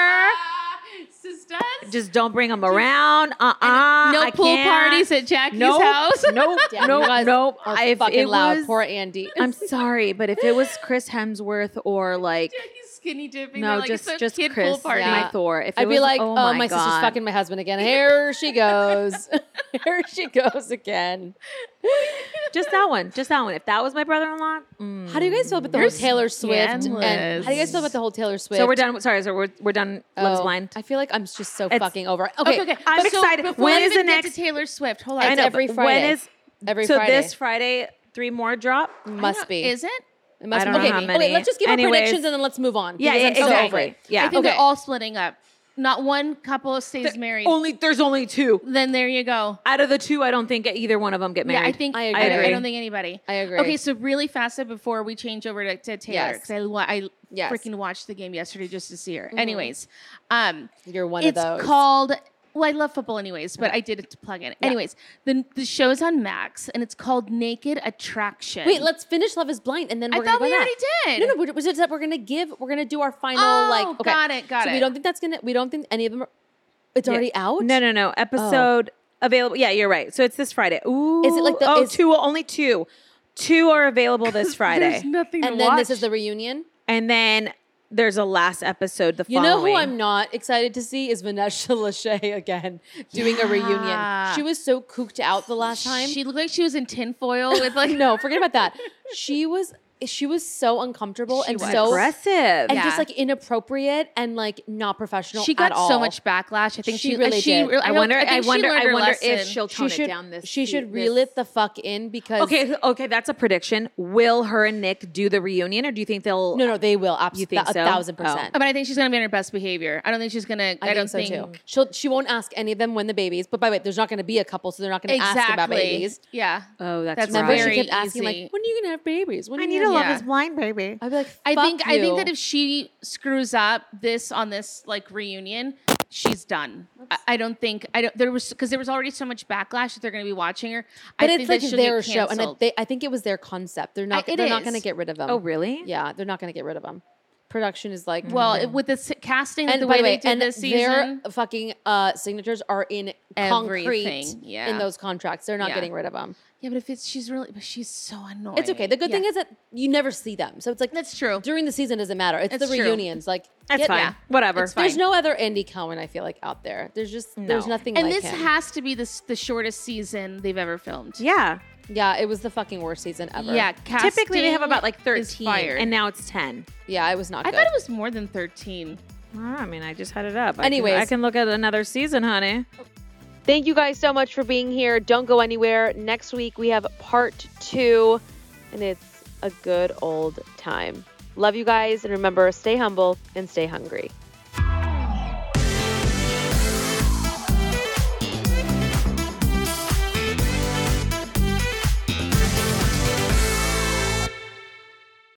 Speaker 4: Sisters.
Speaker 2: Just don't bring him around.
Speaker 4: No
Speaker 2: I
Speaker 4: pool
Speaker 2: can't.
Speaker 4: parties at Jackie's
Speaker 2: Nope.
Speaker 4: house.
Speaker 2: Nope.
Speaker 3: Damn,
Speaker 2: nope.
Speaker 3: you guys
Speaker 2: Nope.
Speaker 3: are
Speaker 2: If
Speaker 3: fucking
Speaker 2: it
Speaker 3: loud.
Speaker 2: was-
Speaker 3: Poor Andy.
Speaker 2: I'm sorry, but if it was Chris Hemsworth or like
Speaker 4: Jackie's skinny dipping.
Speaker 2: no,
Speaker 4: like it's a
Speaker 2: just
Speaker 4: kid
Speaker 2: Chris,
Speaker 4: pool party.
Speaker 3: Yeah.
Speaker 2: my Thor. If it
Speaker 3: I'd be
Speaker 2: was,
Speaker 3: like,
Speaker 2: oh
Speaker 3: my,
Speaker 2: my
Speaker 3: sister's
Speaker 2: God.
Speaker 3: fucking my husband again. Here she goes. Here she goes again.
Speaker 2: Just that one. Just that one. If that was my brother-in-law,
Speaker 3: How do you guys feel about the whole Taylor Swift? And
Speaker 4: scandalous.
Speaker 3: how do you guys feel about the whole Taylor Swift?
Speaker 2: so we're done. Sorry, so we're done. Love's
Speaker 3: Oh,
Speaker 2: Blind.
Speaker 3: I feel like I'm just so
Speaker 2: It's-
Speaker 3: fucking over it.
Speaker 4: Okay,
Speaker 3: Okay,
Speaker 2: I'm
Speaker 4: but so
Speaker 2: excited.
Speaker 4: before
Speaker 2: When
Speaker 4: we
Speaker 2: is
Speaker 4: even
Speaker 2: the
Speaker 4: get
Speaker 2: next-
Speaker 4: to Taylor Swift? Hold on.
Speaker 2: I know.
Speaker 3: every
Speaker 2: but
Speaker 3: Friday.
Speaker 2: When is
Speaker 3: Every
Speaker 2: so
Speaker 3: Friday.
Speaker 2: this Friday 3 more drop?
Speaker 3: Must be.
Speaker 4: Is it?
Speaker 3: It must
Speaker 2: I don't
Speaker 3: be.
Speaker 2: know
Speaker 3: Okay,
Speaker 2: how
Speaker 3: okay,
Speaker 2: many.
Speaker 3: let's just give our
Speaker 2: Anyways.
Speaker 3: predictions and then let's move on.
Speaker 2: Yeah,
Speaker 3: because I'm so
Speaker 2: exactly.
Speaker 3: over it.
Speaker 2: Yeah.
Speaker 4: I think
Speaker 3: Okay.
Speaker 4: they're all splitting up. Not one couple stays married.
Speaker 2: There's only 2.
Speaker 4: Then there you go.
Speaker 2: Out of the 2, I don't think either one of them get married.
Speaker 4: Yeah, I think
Speaker 3: I
Speaker 4: I,
Speaker 3: agree.
Speaker 4: I don't think anybody.
Speaker 3: I agree.
Speaker 4: Okay, so really fast before we change over to Taylor,
Speaker 3: Yes.
Speaker 4: because I
Speaker 3: Yes.
Speaker 4: freaking watched the game yesterday just to see her.
Speaker 3: Mm-hmm.
Speaker 4: Anyways,
Speaker 3: You're one
Speaker 4: it's
Speaker 3: of those.
Speaker 4: called. Well, I love football anyways, but I did it to plug in. Anyways, the show's on Max and it's called Naked Attraction.
Speaker 3: Wait, let's finish Love Is Blind and then
Speaker 4: I
Speaker 3: we're
Speaker 4: thought
Speaker 3: gonna go
Speaker 4: we
Speaker 3: back.
Speaker 4: already did.
Speaker 3: No, we're just that we're gonna do our final
Speaker 4: Oh,
Speaker 3: like. Okay,
Speaker 4: got it, got
Speaker 3: so
Speaker 4: it.
Speaker 3: we don't think any of them are. It's already out.
Speaker 2: No. Episode available. Yeah, you're right. So it's this Friday. Ooh.
Speaker 3: Is it like the-
Speaker 2: Oh,
Speaker 3: is-
Speaker 2: 2. Only 2. 2 are available this Friday.
Speaker 4: There's nothing to
Speaker 3: And then
Speaker 4: watch.
Speaker 3: this is the reunion.
Speaker 2: And then there's a last episode the
Speaker 3: You
Speaker 2: following.
Speaker 3: know who I'm not excited to see is Vanessa Lachey again doing a reunion.
Speaker 4: Yeah.
Speaker 3: She was so cooked out the last time.
Speaker 4: She looked like she was in tinfoil with like
Speaker 3: no, forget about that. She was so uncomfortable and
Speaker 2: was
Speaker 3: so
Speaker 2: aggressive.
Speaker 3: and
Speaker 4: Yeah.
Speaker 3: just like inappropriate and like not professional.
Speaker 4: She got
Speaker 3: at all.
Speaker 4: so much backlash. I think
Speaker 3: She really did.
Speaker 2: I wonder
Speaker 4: think she learned her
Speaker 2: if
Speaker 4: lesson.
Speaker 2: she'll
Speaker 3: She
Speaker 2: tone
Speaker 3: should
Speaker 2: it down this.
Speaker 3: She should reel it the fuck in because
Speaker 2: Okay, that's a prediction. Will her and Nick do the reunion, or do you think they'll?
Speaker 3: No, they will absolutely.
Speaker 2: You think so?
Speaker 3: 1,000%.
Speaker 4: But I think she's gonna be on her best behavior. I don't think she's gonna. I don't
Speaker 3: so
Speaker 4: think
Speaker 3: too. She won't ask any of them when the babies. But by the way, there's not going to be a couple, so they're not going to ask about babies.
Speaker 4: Yeah.
Speaker 2: Oh, that's
Speaker 3: Remember,
Speaker 2: right.
Speaker 3: she
Speaker 4: very
Speaker 3: kept asking
Speaker 4: easy.
Speaker 3: like, "When are you going to have babies? When are
Speaker 2: I
Speaker 3: you
Speaker 2: need
Speaker 3: gonna
Speaker 2: to
Speaker 3: have-"
Speaker 2: love
Speaker 4: Yeah.
Speaker 2: is blind, baby.
Speaker 3: I'd be like,
Speaker 4: I
Speaker 3: "Fuck
Speaker 4: think
Speaker 3: you."
Speaker 4: that if she screws up this like reunion, she's done. I don't think there was because there was already so much backlash that they're going to be watching her.
Speaker 3: But
Speaker 4: I
Speaker 3: it's
Speaker 4: think
Speaker 3: like
Speaker 4: that she'll
Speaker 3: their
Speaker 4: get
Speaker 3: show, and
Speaker 4: canceled.
Speaker 3: I think it was their concept. They're not.
Speaker 4: It
Speaker 3: They're not
Speaker 4: is.
Speaker 3: going to get rid of them.
Speaker 2: Oh, really?
Speaker 3: Yeah, they're not going to get rid of them. production is like.
Speaker 4: Well, with the casting,
Speaker 3: And
Speaker 4: the
Speaker 3: by
Speaker 4: way
Speaker 3: the way,
Speaker 4: they did
Speaker 3: and
Speaker 4: this season,
Speaker 3: their fucking signatures are in
Speaker 4: Everything,
Speaker 3: concrete
Speaker 4: yeah.
Speaker 3: in those contracts. They're not
Speaker 4: Yeah.
Speaker 3: getting rid of them.
Speaker 4: yeah, but she's so annoying.
Speaker 3: It's okay. The good thing
Speaker 4: Yeah.
Speaker 3: is that you never see them, so it's like
Speaker 4: That's true.
Speaker 3: during the season doesn't matter. It's
Speaker 4: It's
Speaker 3: the
Speaker 4: true.
Speaker 3: reunions. Like
Speaker 2: That's
Speaker 3: get-
Speaker 2: fine.
Speaker 4: yeah.
Speaker 2: Whatever.
Speaker 4: It's
Speaker 3: There's
Speaker 4: fine.
Speaker 3: no other Andy Cohen, I feel like, out there. There's nothing
Speaker 4: And
Speaker 3: like
Speaker 4: this
Speaker 3: him.
Speaker 4: has to be the shortest season they've ever filmed.
Speaker 2: Yeah.
Speaker 3: Yeah, it was the fucking worst season ever.
Speaker 4: Yeah,
Speaker 2: Typically they have
Speaker 4: casting
Speaker 2: about like
Speaker 4: is
Speaker 2: 13,
Speaker 4: fire.
Speaker 2: and now it's 10.
Speaker 3: Yeah, it was not
Speaker 4: I
Speaker 3: good.
Speaker 4: thought it was more than 13.
Speaker 2: I mean, I just had it up.
Speaker 3: Anyways.
Speaker 2: I can look at another season, honey.
Speaker 3: Thank you guys so much for being here. Don't go anywhere. Next week we have part 2, and it's a good old time. Love you guys, and remember, stay humble and stay hungry.